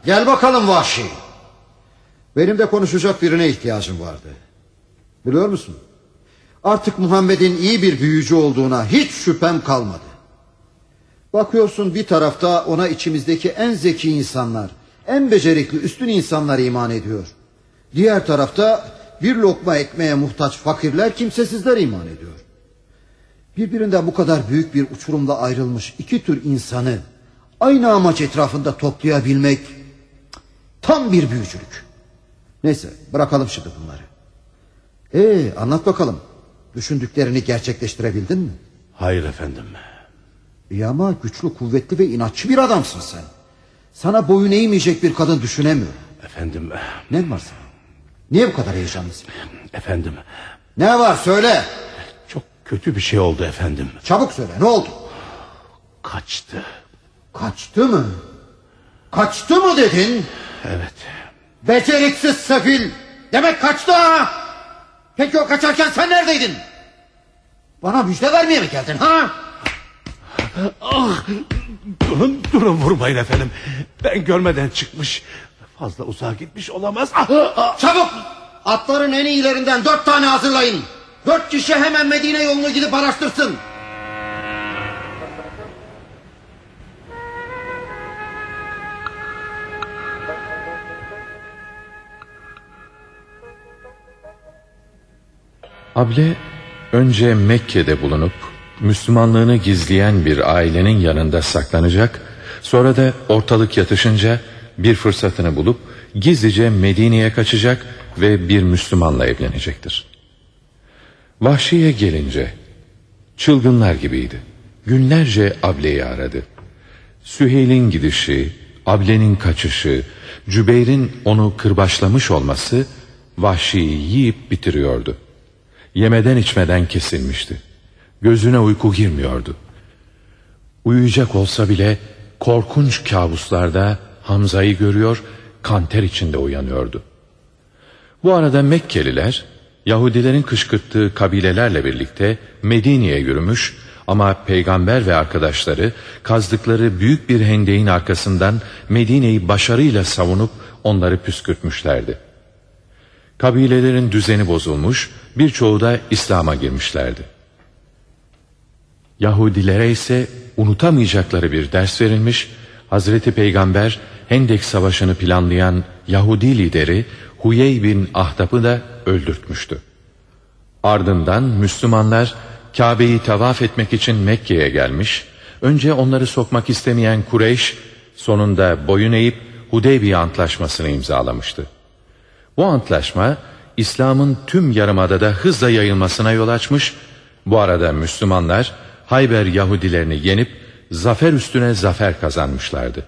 Gel bakalım Vahşi. Benim de konuşacak birine ihtiyacım vardı. Biliyor musun? Artık Muhammed'in iyi bir büyücü olduğuna hiç şüphem kalmadı. Bakıyorsun bir tarafta ona içimizdeki en zeki insanlar, en becerikli üstün insanlar iman ediyor. Diğer tarafta bir lokma ekmeğe muhtaç fakirler, kimsesizler iman ediyor. Birbirinden bu kadar büyük bir uçurumla ayrılmış iki tür insanı aynı amaç etrafında toplayabilmek tam bir büyücülük. Neyse, bırakalım şimdi bunları. Ee, anlat bakalım. Düşündüklerini gerçekleştirebildin mi? Hayır efendim. İyi ama güçlü, kuvvetli ve inatçı bir adamsın sen. Sana boyun eğmeyecek bir kadın düşünemiyorum. Efendim. Ne var sana? Niye bu kadar heyecanlısın? Efendim. Ne var söyle. Çok kötü bir şey oldu efendim. Çabuk söyle, ne oldu? Kaçtı. Kaçtı mı? Kaçtı mı dedin? Evet. Beceriksiz sefil. Demek kaçtı ha? Peki o kaçarken sen neredeydin? Bana müjde vermeye mi geldin ha? Ah, durun, durun vurmayın efendim. Ben görmeden çıkmış. Fazla uzağa gitmiş olamaz. Ah, ah. Çabuk! Atların en iyilerinden dört tane hazırlayın. Dört kişi hemen Medine yolunu gidip araştırsın. Able önce Mekke'de bulunup Müslümanlığını gizleyen bir ailenin yanında saklanacak, sonra da ortalık yatışınca bir fırsatını bulup gizlice Medine'ye kaçacak ve bir Müslümanla evlenecektir. Vahşi'ye gelince çılgınlar gibiydi. Günlerce Able'yi aradı. Süheyl'in gidişi, Able'nin kaçışı, Cübeyr'in onu kırbaçlamış olması Vahşi'yi yiyip bitiriyordu. Yemeden içmeden kesilmişti. Gözüne uyku girmiyordu. Uyuyacak olsa bile korkunç kabuslarda Hamza'yı görüyor, kanter içinde uyanıyordu. Bu arada Mekkeliler, Yahudilerin kışkırttığı kabilelerle birlikte Medine'ye yürümüş ama Peygamber ve arkadaşları kazdıkları büyük bir hendeğin arkasından Medine'yi başarıyla savunup onları püskürtmüşlerdi. Kabilelerin düzeni bozulmuş, birçoğu da İslam'a girmişlerdi. Yahudilere ise unutamayacakları bir ders verilmiş, Hazreti Peygamber Hendek Savaşı'nı planlayan Yahudi lideri Huyey bin Ahdab'ı da öldürtmüştü. Ardından Müslümanlar Kabe'yi tavaf etmek için Mekke'ye gelmiş, önce onları sokmak istemeyen Kureyş, sonunda boyun eğip Hudeybiye Antlaşması'nı imzalamıştı. Bu antlaşma, İslam'ın tüm yarımadada hızla yayılmasına yol açmış, bu arada Müslümanlar Hayber Yahudilerini yenip zafer üstüne zafer kazanmışlardı.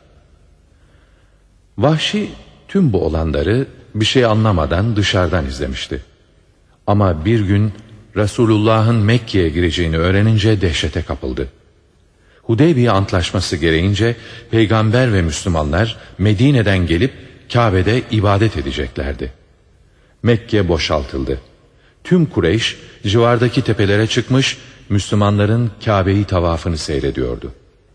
Vahşi tüm bu olanları bir şey anlamadan dışarıdan izlemişti. Ama bir gün Resulullah'ın Mekke'ye gireceğini öğrenince dehşete kapıldı. Hudeybiye Antlaşması gereğince Peygamber ve Müslümanlar Medine'den gelip Kabe'de ibadet edeceklerdi. Mekke boşaltıldı. Tüm Kureyş civardaki tepelere çıkmış, Müslümanların Kabe'yi tavafını seyrediyordu.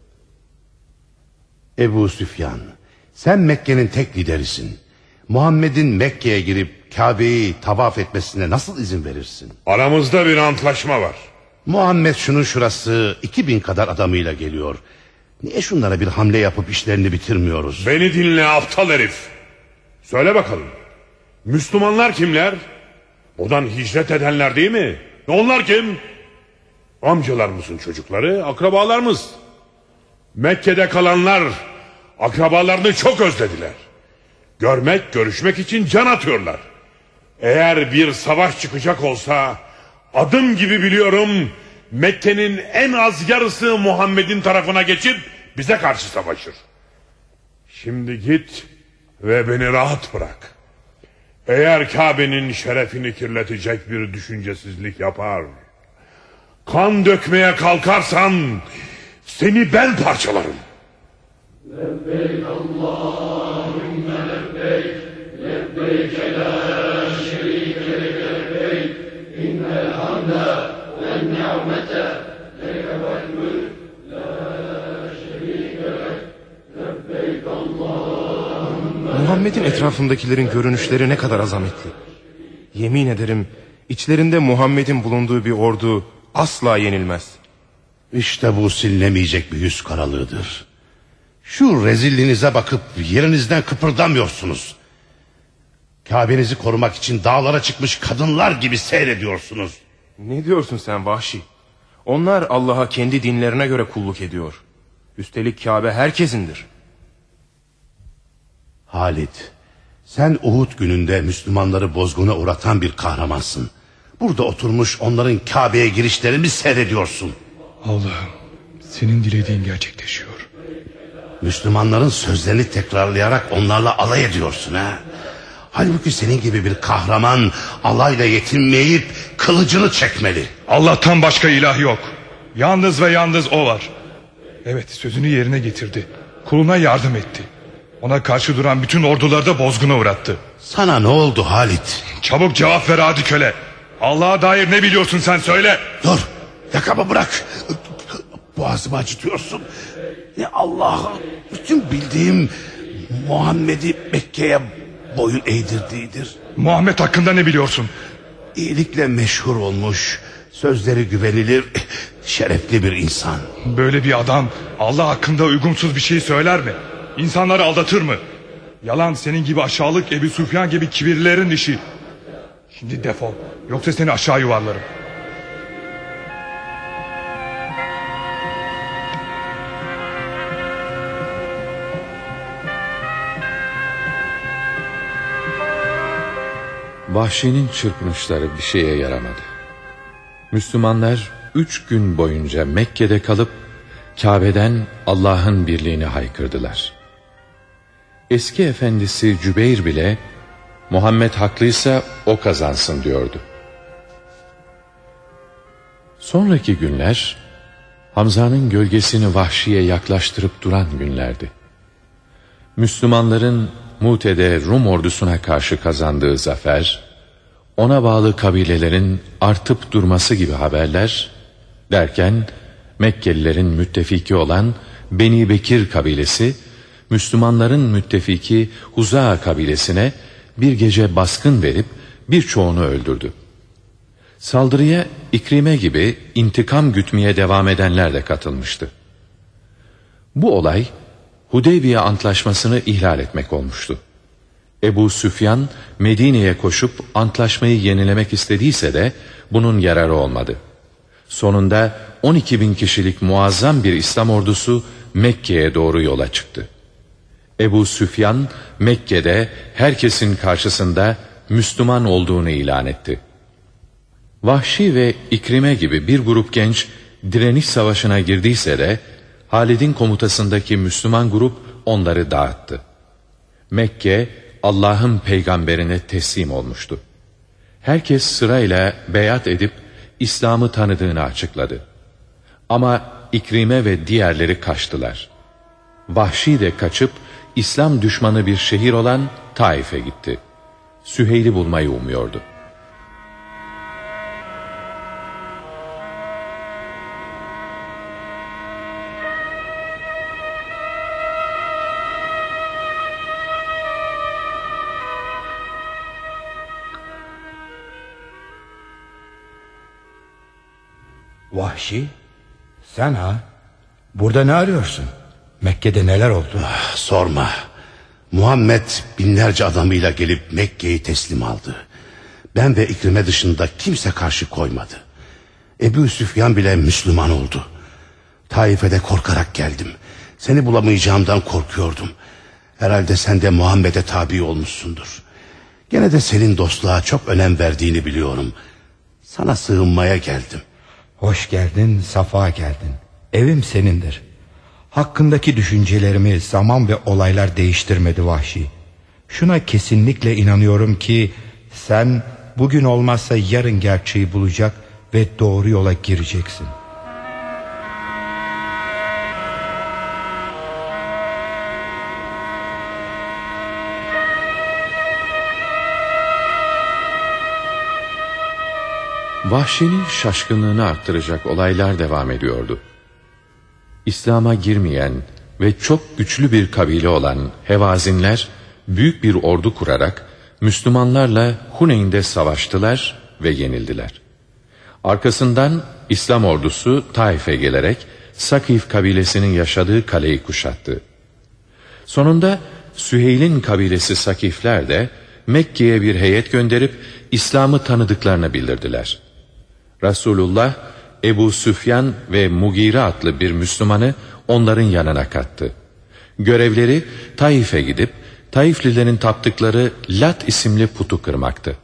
Ebu Süfyan, sen Mekke'nin tek liderisin. Muhammed'in Mekke'ye girip Kabe'yi tavaf etmesine nasıl izin verirsin? Aramızda bir antlaşma var. Muhammed şunun şurası iki bin kadar adamıyla geliyor. Niye şunlara bir hamle yapıp işlerini bitirmiyoruz? Beni dinle aptal herif. Söyle bakalım. Müslümanlar kimler? Buradan hicret edenler değil mi? Onlar kim? Amcalarımızın çocukları, akrabalarımız. Mekke'de kalanlar akrabalarını çok özlediler. Görmek, görüşmek için can atıyorlar. Eğer bir savaş çıkacak olsa adım gibi biliyorum Mekke'nin en az yarısı Muhammed'in tarafına geçip bize karşı savaşır. Şimdi git ve beni rahat bırak. Eğer Kabe'nin şerefini kirletecek bir düşüncesizlik yapar, kan dökmeye kalkarsan seni ben parçalarım. Lebbeyk Allahümme lebbeyk, lebbeyk la şerike leke lebbeyk, innel hamde ve ni'mete leke vel mülk, la şerike lek, lebbeyk Allahümme Muhammed'in etrafındakilerin görünüşleri ne kadar azametli. Yemin ederim içlerinde Muhammed'in bulunduğu bir ordu asla yenilmez. İşte bu silinemeyecek bir yüz karalığıdır. Şu rezilliğinize bakıp yerinizden kıpırdamıyorsunuz. Kabe'nizi korumak için dağlara çıkmış kadınlar gibi seyrediyorsunuz. Ne diyorsun sen vahşi? Onlar Allah'a kendi dinlerine göre kulluk ediyor. Üstelik Kabe herkesindir. Halit, sen Uhud gününde Müslümanları bozguna uğratan bir kahramansın. Burada oturmuş onların Kabe'ye girişlerini seyrediyorsun. Allah'ım, senin dilediğin gerçekleşiyor. Müslümanların sözlerini tekrarlayarak onlarla alay ediyorsun ha. Halbuki senin gibi bir kahraman alayla yetinmeyip kılıcını çekmeli. Allah'tan başka ilah yok. Yalnız ve yalnız o var. Evet, sözünü yerine getirdi. Kuluna yardım etti. Ona karşı duran bütün orduları da bozguna uğrattı. Sana ne oldu Halit? Çabuk cevap ver adi köle. Allah'a dair ne biliyorsun sen, söyle. Dur, yakamı bırak. Boğazımı acıtıyorsun. Ne Allah'ı, bütün bildiğim Muhammed'i Mekke'ye boyun eğdirdiğidir. Muhammed hakkında ne biliyorsun? İyilikle meşhur olmuş, sözleri güvenilir, şerefli bir insan. Böyle bir adam Allah hakkında uygunsuz bir şey söyler mi? İnsanları aldatır mı? Yalan senin gibi aşağılık Ebu Süfyan gibi kibirlilerin işi. Şimdi defol, yoksa seni aşağı yuvarlarım. Vahşinin çırpınışları bir şeye yaramadı. Müslümanlar üç gün boyunca Mekke'de kalıp Kabe'den Allah'ın birliğini haykırdılar. Eski efendisi Cübeyr bile Muhammed haklıysa o kazansın diyordu. Sonraki günler Hamza'nın gölgesini Vahşi'ye yaklaştırıp duran günlerdi. Müslümanların Mute'de Rum ordusuna karşı kazandığı zafer, ona bağlı kabilelerin artıp durması gibi haberler derken Mekkelilerin müttefiki olan Beni Bekir kabilesi, Müslümanların müttefiki Huza kabilesine bir gece baskın verip birçoğunu öldürdü. Saldırıya İkrime gibi intikam gütmeye devam edenler de katılmıştı. Bu olay Hudeybiye Antlaşması'nı ihlal etmek olmuştu. Ebu Süfyan Medine'ye koşup antlaşmayı yenilemek istediyse de bunun yararı olmadı. Sonunda on iki bin kişilik muazzam bir İslam ordusu Mekke'ye doğru yola çıktı. Ebu Süfyan Mekke'de herkesin karşısında Müslüman olduğunu ilan etti. Vahşi ve İkrime gibi bir grup genç direniş savaşına girdiyse de Halid'in komutasındaki Müslüman grup onları dağıttı. Mekke Allah'ın peygamberine teslim olmuştu. Herkes sırayla beyat edip İslam'ı tanıdığını açıkladı. Ama İkrime ve diğerleri kaçtılar. Vahşi de kaçıp İslam düşmanı bir şehir olan Taif'e gitti. Süheyl'i bulmayı umuyordu. Vahşi, sen ha? Burada ne arıyorsun? Mekke'de neler oldu? Ah, sorma. Muhammed binlerce adamıyla gelip Mekke'yi teslim aldı. Ben ve İkrime dışında kimse karşı koymadı. Ebu Süfyan bile Müslüman oldu. Taif'e de korkarak geldim. Seni bulamayacağımdan korkuyordum. Herhalde sen de Muhammed'e tabi olmuşsundur. Gene de senin dostluğa çok önem verdiğini biliyorum. Sana sığınmaya geldim. Hoş geldin, safa geldin. Evim senindir. Hakkındaki düşüncelerimi zaman ve olaylar değiştirmedi Vahşi. Şuna kesinlikle inanıyorum ki sen bugün olmazsa yarın gerçeği bulacak ve doğru yola gireceksin. Vahşinin şaşkınlığını arttıracak olaylar devam ediyordu. İslam'a girmeyen ve çok güçlü bir kabile olan Hevazinler büyük bir ordu kurarak Müslümanlarla Huneyn'de savaştılar ve yenildiler. Arkasından İslam ordusu Taif'e gelerek Sakif kabilesinin yaşadığı kaleyi kuşattı. Sonunda Süheyl'in kabilesi Sakifler de Mekke'ye bir heyet gönderip İslam'ı tanıdıklarını bildirdiler. Resulullah Ebu Süfyan ve Mugire adlı bir Müslümanı onların yanına kattı. Görevleri Taif'e gidip Taiflilerin taptıkları Lat isimli putu kırmaktı.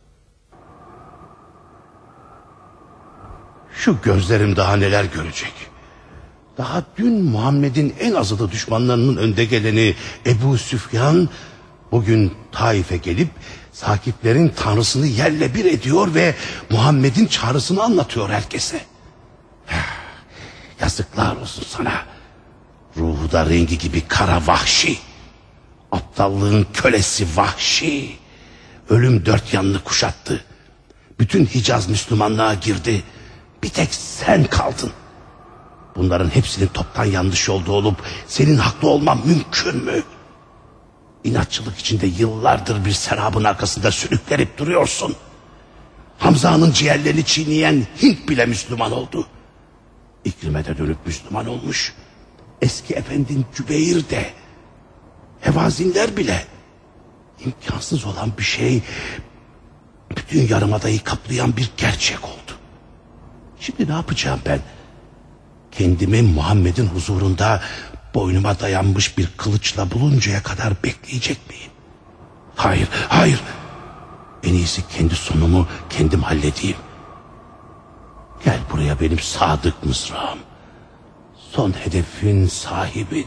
Şu gözlerim daha neler görecek. Daha dün Muhammed'in en azılı düşmanlarının önde geleni Ebu Süfyan bugün Taif'e gelip Sakiflerin tanrısını yerle bir ediyor ve Muhammed'in çağrısını anlatıyor herkese. Yazıklar olsun sana. Ruhu da rengi gibi kara vahşi. Aptallığın kölesi vahşi. Ölüm dört yanını kuşattı. Bütün Hicaz Müslümanlığa girdi. Bir tek sen kaldın. Bunların hepsinin toptan yanlış yolda olup senin haklı olman mümkün mü? İnatçılık içinde yıllardır bir serabın arkasında sürüklenip duruyorsun. Hamza'nın ciğerlerini çiğneyen Hint bile Müslüman oldu. İkrime de dönüp Müslüman olmuş. Eski efendin Cübeyr de. Hevazinler bile. İmkansız olan bir şey bütün yarımadayı kaplayan bir gerçek oldu. Şimdi ne yapacağım ben? Kendimi Muhammed'in huzurunda boynuma dayanmış bir kılıçla buluncaya kadar bekleyecek miyim? Hayır, hayır. En iyisi kendi sonumu kendim halledeyim. Gel buraya benim sadık mızrağım. Son hedefin sahibi.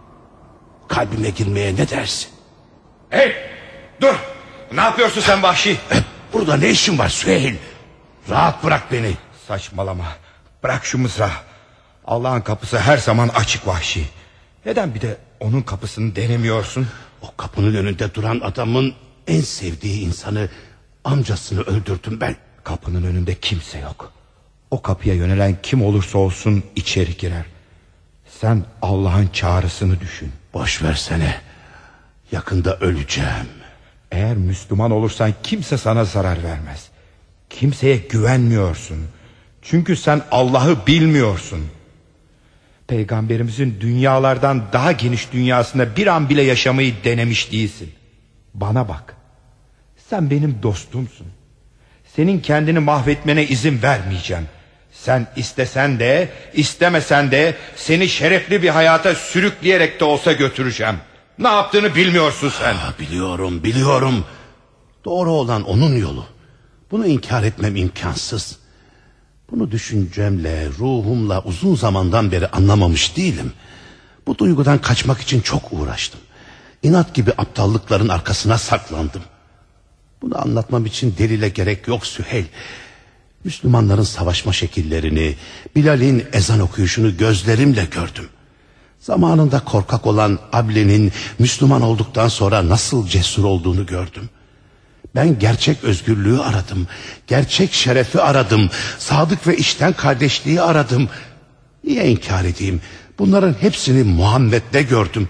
Kalbime girmeye ne dersin? Hey, dur. Ne yapıyorsun sen vahşi? Burada ne işin var Süheyl? Rahat bırak beni. Saçmalama. Bırak şu mızrağı. Allah'ın kapısı her zaman açık vahşi. Neden bir de onun kapısını denemiyorsun? O kapının önünde duran adamın en sevdiği insanı, amcasını öldürdüm ben. Kapının önünde kimse yok. O kapıya yönelen kim olursa olsun içeri girer. Sen Allah'ın çağrısını düşün. Boş versene. Yakında öleceğim. Eğer Müslüman olursan kimse sana zarar vermez. Kimseye güvenmiyorsun. Çünkü sen Allah'ı bilmiyorsun. Peygamberimizin dünyalardan daha geniş dünyasında bir an bile yaşamayı denemiş değilsin. Bana bak. Sen benim dostumsun. Senin kendini mahvetmene izin vermeyeceğim. Sen istesen de istemesen de seni şerefli bir hayata sürükleyerek de olsa götüreceğim. Ne yaptığını bilmiyorsun sen. Aa, biliyorum biliyorum. Doğru olan onun yolu. Bunu inkar etmem imkansız. Bunu düşüncemle, ruhumla uzun zamandan beri anlamamış değilim. Bu duygudan kaçmak için çok uğraştım. İnat gibi aptallıkların arkasına saklandım. Bunu anlatmam için delile gerek yok Süheyl. Müslümanların savaşma şekillerini, Bilal'in ezan okuyuşunu gözlerimle gördüm. Zamanında korkak olan Able'nin Müslüman olduktan sonra nasıl cesur olduğunu gördüm. Ben gerçek özgürlüğü aradım. Gerçek şerefi aradım. Sadık ve içten kardeşliği aradım. Niye inkar edeyim? Bunların hepsini Muhammed'de gördüm.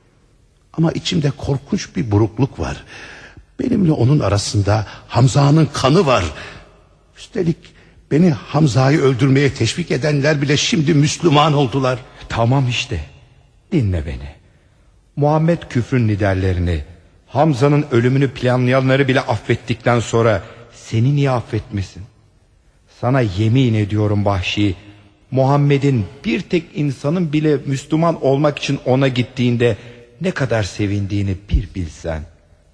Ama içimde korkunç bir burukluk var. Benimle onun arasında Hamza'nın kanı var. Üstelik beni Hamza'yı öldürmeye teşvik edenler bile şimdi Müslüman oldular. Tamam işte. Dinle beni. Muhammed küfrün liderlerini, Hamza'nın ölümünü planlayanları bile affettikten sonra seni niye affetmesin? Sana yemin ediyorum vahşi, Muhammed'in bir tek insanın bile Müslüman olmak için ona gittiğinde ne kadar sevindiğini bir bilsen.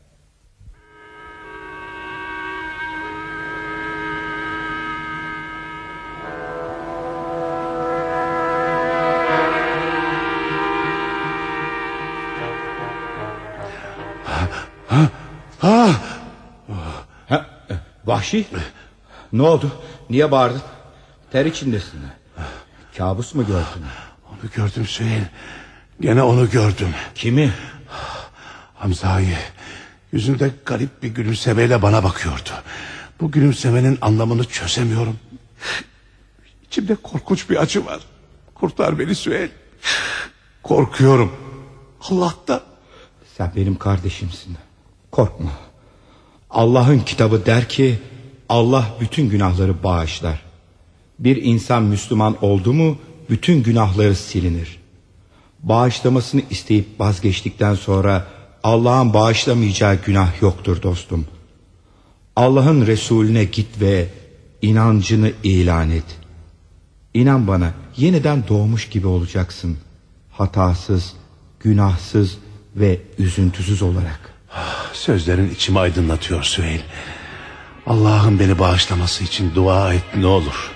Ha, ha. Ha, vahşi, ne oldu? Niye bağırdın? Ter içindesin. Kabus mu gördün? Onu gördüm Süheyl. Gene onu gördüm. Kimi? Hamza'yı. Yüzünde garip bir gülümsemeyle bana bakıyordu. Bu gülümsemenin anlamını çözemiyorum. İçimde korkunç bir acı var. Kurtar beni Süheyl. Korkuyorum. Allah'tan. Sen benim kardeşimsin. Korkma. Allah'ın kitabı der ki Allah bütün günahları bağışlar. Bir insan Müslüman oldu mu bütün günahları silinir. Bağışlamasını isteyip vazgeçtikten sonra Allah'ın bağışlamayacağı günah yoktur dostum. Allah'ın Resulüne git ve inancını ilan et. İnan bana, yeniden doğmuş gibi olacaksın. Hatasız, günahsız ve üzüntüsüz olarak. Sözlerin içimi aydınlatıyor Süheyl. Allah'ın beni bağışlaması için dua et ne olur.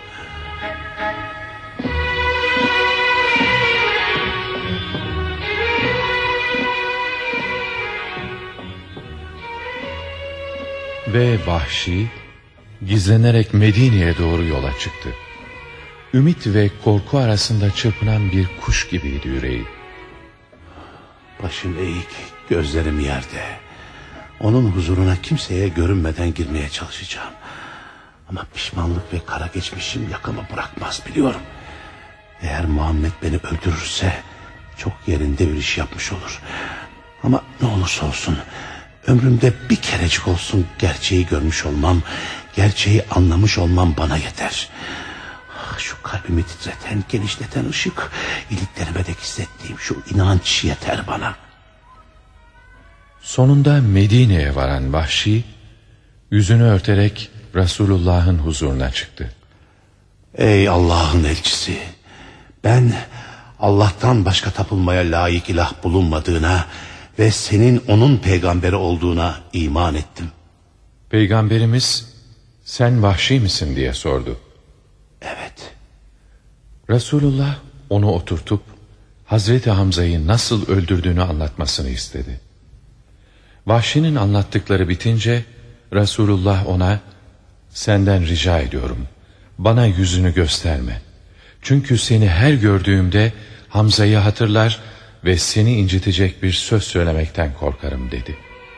Ve Vahşi gizlenerek Medine'ye doğru yola çıktı. Ümit ve korku arasında çırpınan bir kuş gibiydi yüreği. Başım eğik, gözlerim yerde. Onun huzuruna kimseye görünmeden girmeye çalışacağım. Ama pişmanlık ve kara geçmişim yakamı bırakmaz biliyorum. Eğer Muhammed beni öldürürse çok yerinde bir iş yapmış olur. Ama ne olursa olsun ömrümde bir kerecik olsun gerçeği görmüş olmam, gerçeği anlamış olmam bana yeter. Şu kalbimi titreten, genişleten ışık, iliklerime de hissettiğim şu inanç yeter bana. Sonunda Medine'ye varan Vahşi yüzünü örterek Resulullah'ın huzuruna çıktı. Ey Allah'ın elçisi, ben Allah'tan başka tapılmaya layık ilah bulunmadığına ve senin onun peygamberi olduğuna iman ettim. Peygamberimiz sen Vahşi misin diye sordu. Evet. Resulullah onu oturtup Hazreti Hamza'yı nasıl öldürdüğünü anlatmasını istedi. Vahşi'nin anlattıkları bitince Resulullah ona senden rica ediyorum bana yüzünü gösterme. Çünkü seni her gördüğümde Hamza'yı hatırlar ve seni incitecek bir söz söylemekten korkarım dedi.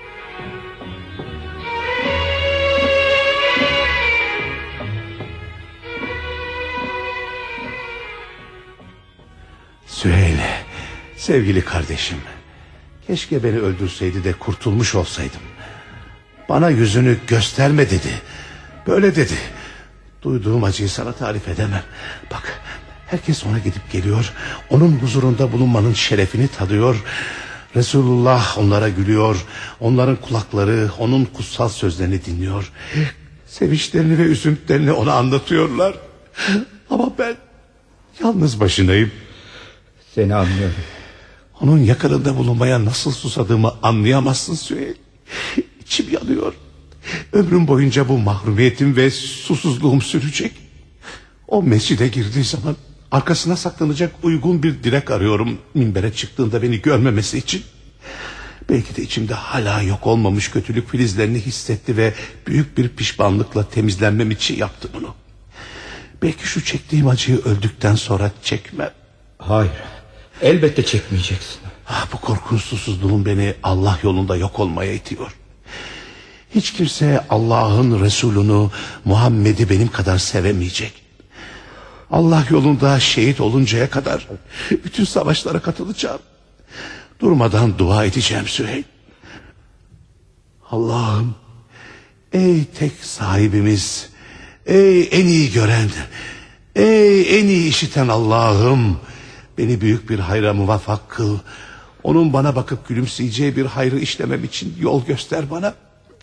Süheyl, sevgili kardeşim, keşke beni öldürseydi de kurtulmuş olsaydım. Bana yüzünü gösterme dedi. Böyle dedi. Duyduğum acıyı sana tarif edemem. Bak, herkes ona gidip geliyor. Onun huzurunda bulunmanın şerefini tadıyor. Resulullah onlara gülüyor. Onların kulakları onun kutsal sözlerini dinliyor. Sevinçlerini ve üzüntülerini ona anlatıyorlar. Ama ben yalnız başınayım. Seni anlıyorum. Onun yakınında bulunmaya nasıl susadığımı anlayamazsın Süheyl. İçim yanıyor. Ömrüm boyunca bu mahrumiyetim ve susuzluğum sürecek. O mescide girdiği zaman arkasına saklanacak uygun bir direk arıyorum. Minbere çıktığında beni görmemesi için. Belki de içimde hala yok olmamış kötülük filizlerini hissetti ve büyük bir pişmanlıkla temizlenmem için yaptı bunu. Belki şu çektiğim acıyı öldükten sonra çekmem. Hayır, elbette çekmeyeceksin. Ah, bu korkunç susuzluğum beni Allah yolunda yok olmaya itiyor. Hiç kimse Allah'ın Resulünü, Muhammed'i benim kadar sevemeyecek. Allah yolunda şehit oluncaya kadar bütün savaşlara katılacağım. Durmadan dua edeceğim Süheyl. Allah'ım, ey tek sahibimiz, ey en iyi gören, ey en iyi işiten Allah'ım, beni büyük bir hayra muvaffak kıl. Onun bana bakıp gülümseyeceği bir hayrı işlemem için yol göster bana.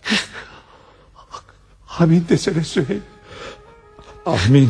Amin desene Süheyl. Amin.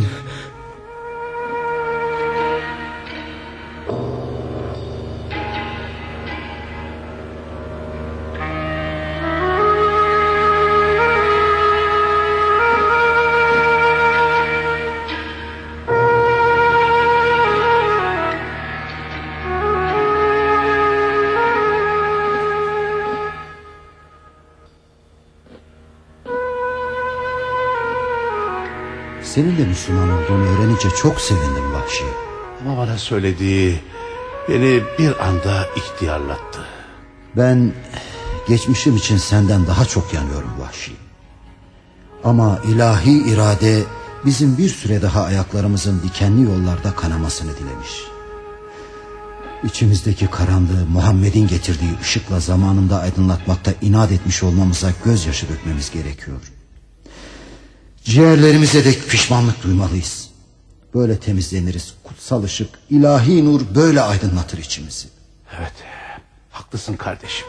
Senin de Müslüman olduğunu öğrenince çok sevindim Vahşi. Ama bana söylediği beni bir anda ihtiyarlattı. Ben geçmişim için senden daha çok yanıyorum Vahşi. Ama ilahi irade bizim bir süre daha ayaklarımızın dikenli yollarda kanamasını dilemiş. İçimizdeki karanlığı Muhammed'in getirdiği ışıkla zamanında aydınlatmakta inat etmiş olmamıza gözyaşı dökmemiz gerekiyor. Ciğerlerimize de pişmanlık duymalıyız. Böyle temizleniriz. Kutsal ışık, ilahi nur böyle aydınlatır içimizi. Evet, haklısın kardeşim.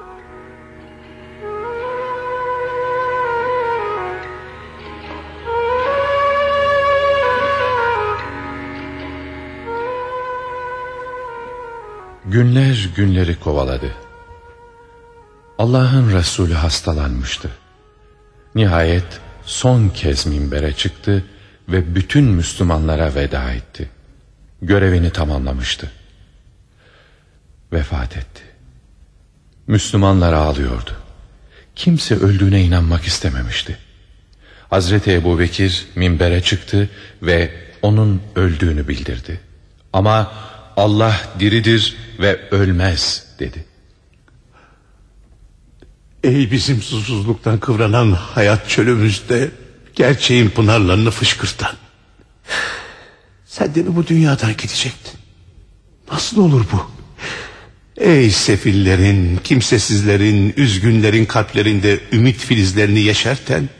Günler günleri kovaladı. Allah'ın Resulü hastalanmıştı. Nihayet son kez minbere çıktı ve bütün Müslümanlara veda etti. Görevini tamamlamıştı. Vefat etti. Müslümanlar ağlıyordu. Kimse öldüğüne inanmak istememişti. Hazreti Ebubekir minbere çıktı ve onun öldüğünü bildirdi. Ama Allah diridir ve ölmez dedi. Ey bizim susuzluktan kıvranan hayat çölümüzde gerçeğin pınarlarını fışkırtan. Sen de mi bu dünyadan gidecektin? Nasıl olur bu? Ey sefillerin, kimsesizlerin, üzgünlerin kalplerinde ümit filizlerini yeşerten,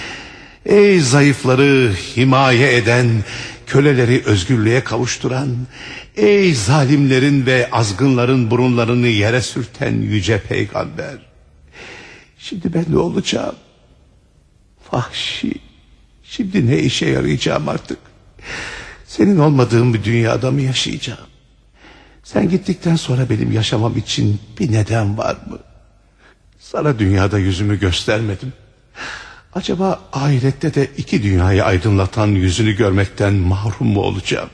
ey zayıfları himaye eden, köleleri özgürlüğe kavuşturan, ey zalimlerin ve azgınların burunlarını yere sürten yüce peygamber. Şimdi ben ne olacağım? Vahşi, şimdi ne işe yarayacağım artık? Senin olmadığın bir dünyada mı yaşayacağım? Sen gittikten sonra benim yaşamam için bir neden var mı? Sana dünyada yüzümü göstermedim. Acaba ahirette de iki dünyayı aydınlatan yüzünü görmekten mahrum mu olacağım?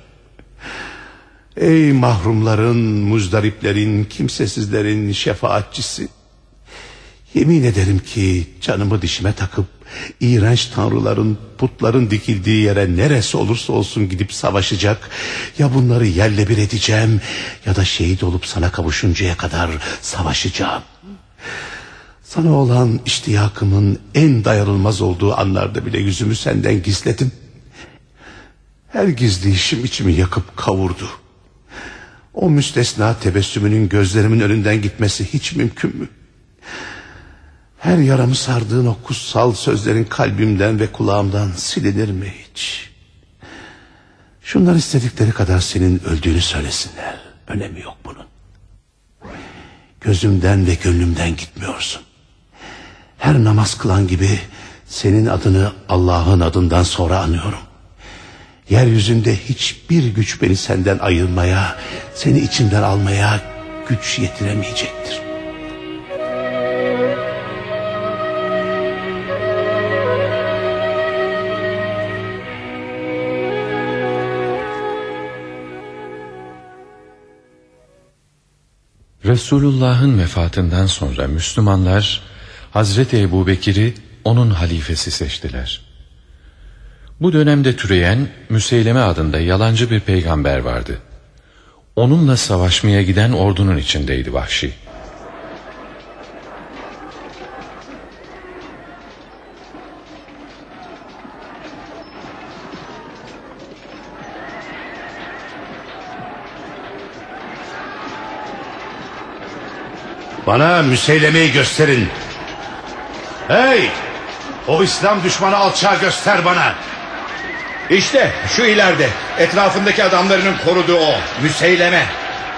Ey mahrumların, muzdariplerin, kimsesizlerin şefaatçisi. Yemin ederim ki canımı dişime takıp iğrenç tanrıların, putların dikildiği yere neresi olursa olsun gidip savaşacak, ya bunları yerle bir edeceğim ya da şehit olup sana kavuşuncaya kadar savaşacağım. Sana olan iştiyakımın en dayanılmaz olduğu anlarda bile yüzümü senden gizledim. Her gizli işim içimi yakıp kavurdu. O müstesna tebessümünün gözlerimin önünden gitmesi hiç mümkün mü? Her yaramı sardığın o kutsal sözlerin kalbimden ve kulağımdan silinir mi hiç? Şunlar istedikleri kadar senin öldüğünü söylesinler. Önemi yok bunun. Gözümden ve gönlümden gitmiyorsun. Her namaz kılan gibi senin adını Allah'ın adından sonra anıyorum. Yeryüzünde hiçbir güç beni senden ayırmaya, seni içimden almaya güç yetiremeyecektir. Resulullah'ın vefatından sonra Müslümanlar Hazreti Ebubekir'i onun halifesi seçtiler. Bu dönemde türeyen Müseyleme adında yalancı bir peygamber vardı. Onunla savaşmaya giden ordunun içindeydi Vahşi. Bana Müseyleme'yi gösterin. Hey! O İslam düşmanı alçağı göster bana. İşte şu ileride etrafındaki adamlarının koruduğu o Müseyleme.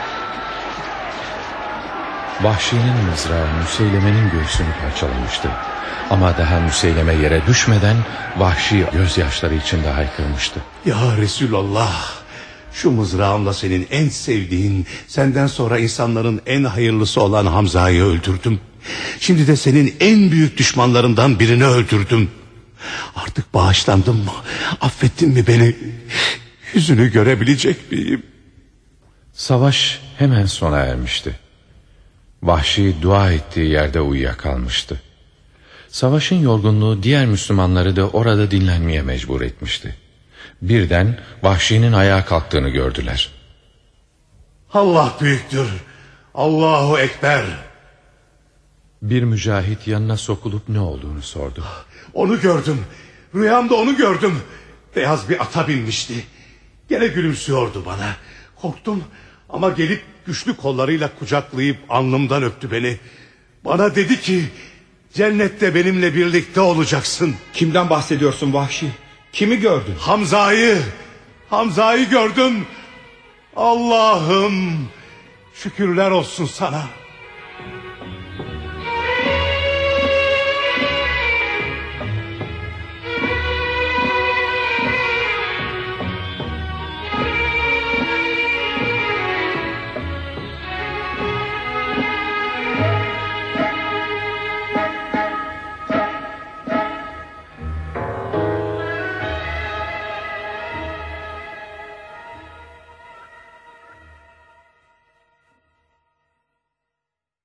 Vahşi'nin mızrağı Müseyleme'nin göğsünü parçalamıştı. Ama daha Müseyleme yere düşmeden Vahşi gözyaşları içinde haykırmıştı. Ya Resulallah, şu mızrağımla senin en sevdiğin, senden sonra insanların en hayırlısı olan Hamza'yı öldürdüm. Şimdi de senin en büyük düşmanlarından birini öldürdüm. Artık bağışlandım mı? Affettin mi beni? Yüzünü görebilecek miyim? Savaş hemen sona ermişti. Vahşi dua ettiği yerde uyuyakalmıştı. Savaşın yorgunluğu diğer Müslümanları da orada dinlenmeye mecbur etmişti. Birden Vahşi'nin ayağa kalktığını gördüler. Allah büyüktür. Allahu Ekber. Bir mücahit yanına sokulup ne olduğunu sordu. Onu gördüm. Rüyamda onu gördüm. Beyaz bir ata binmişti. Gene gülümsüyordu bana. Korktum ama gelip güçlü kollarıyla kucaklayıp alnımdan öptü beni. Bana dedi ki cennette benimle birlikte olacaksın. Kimden bahsediyorsun vahşi? Kimi gördün? Hamza'yı. Hamza'yı gördüm. Allah'ım şükürler olsun sana.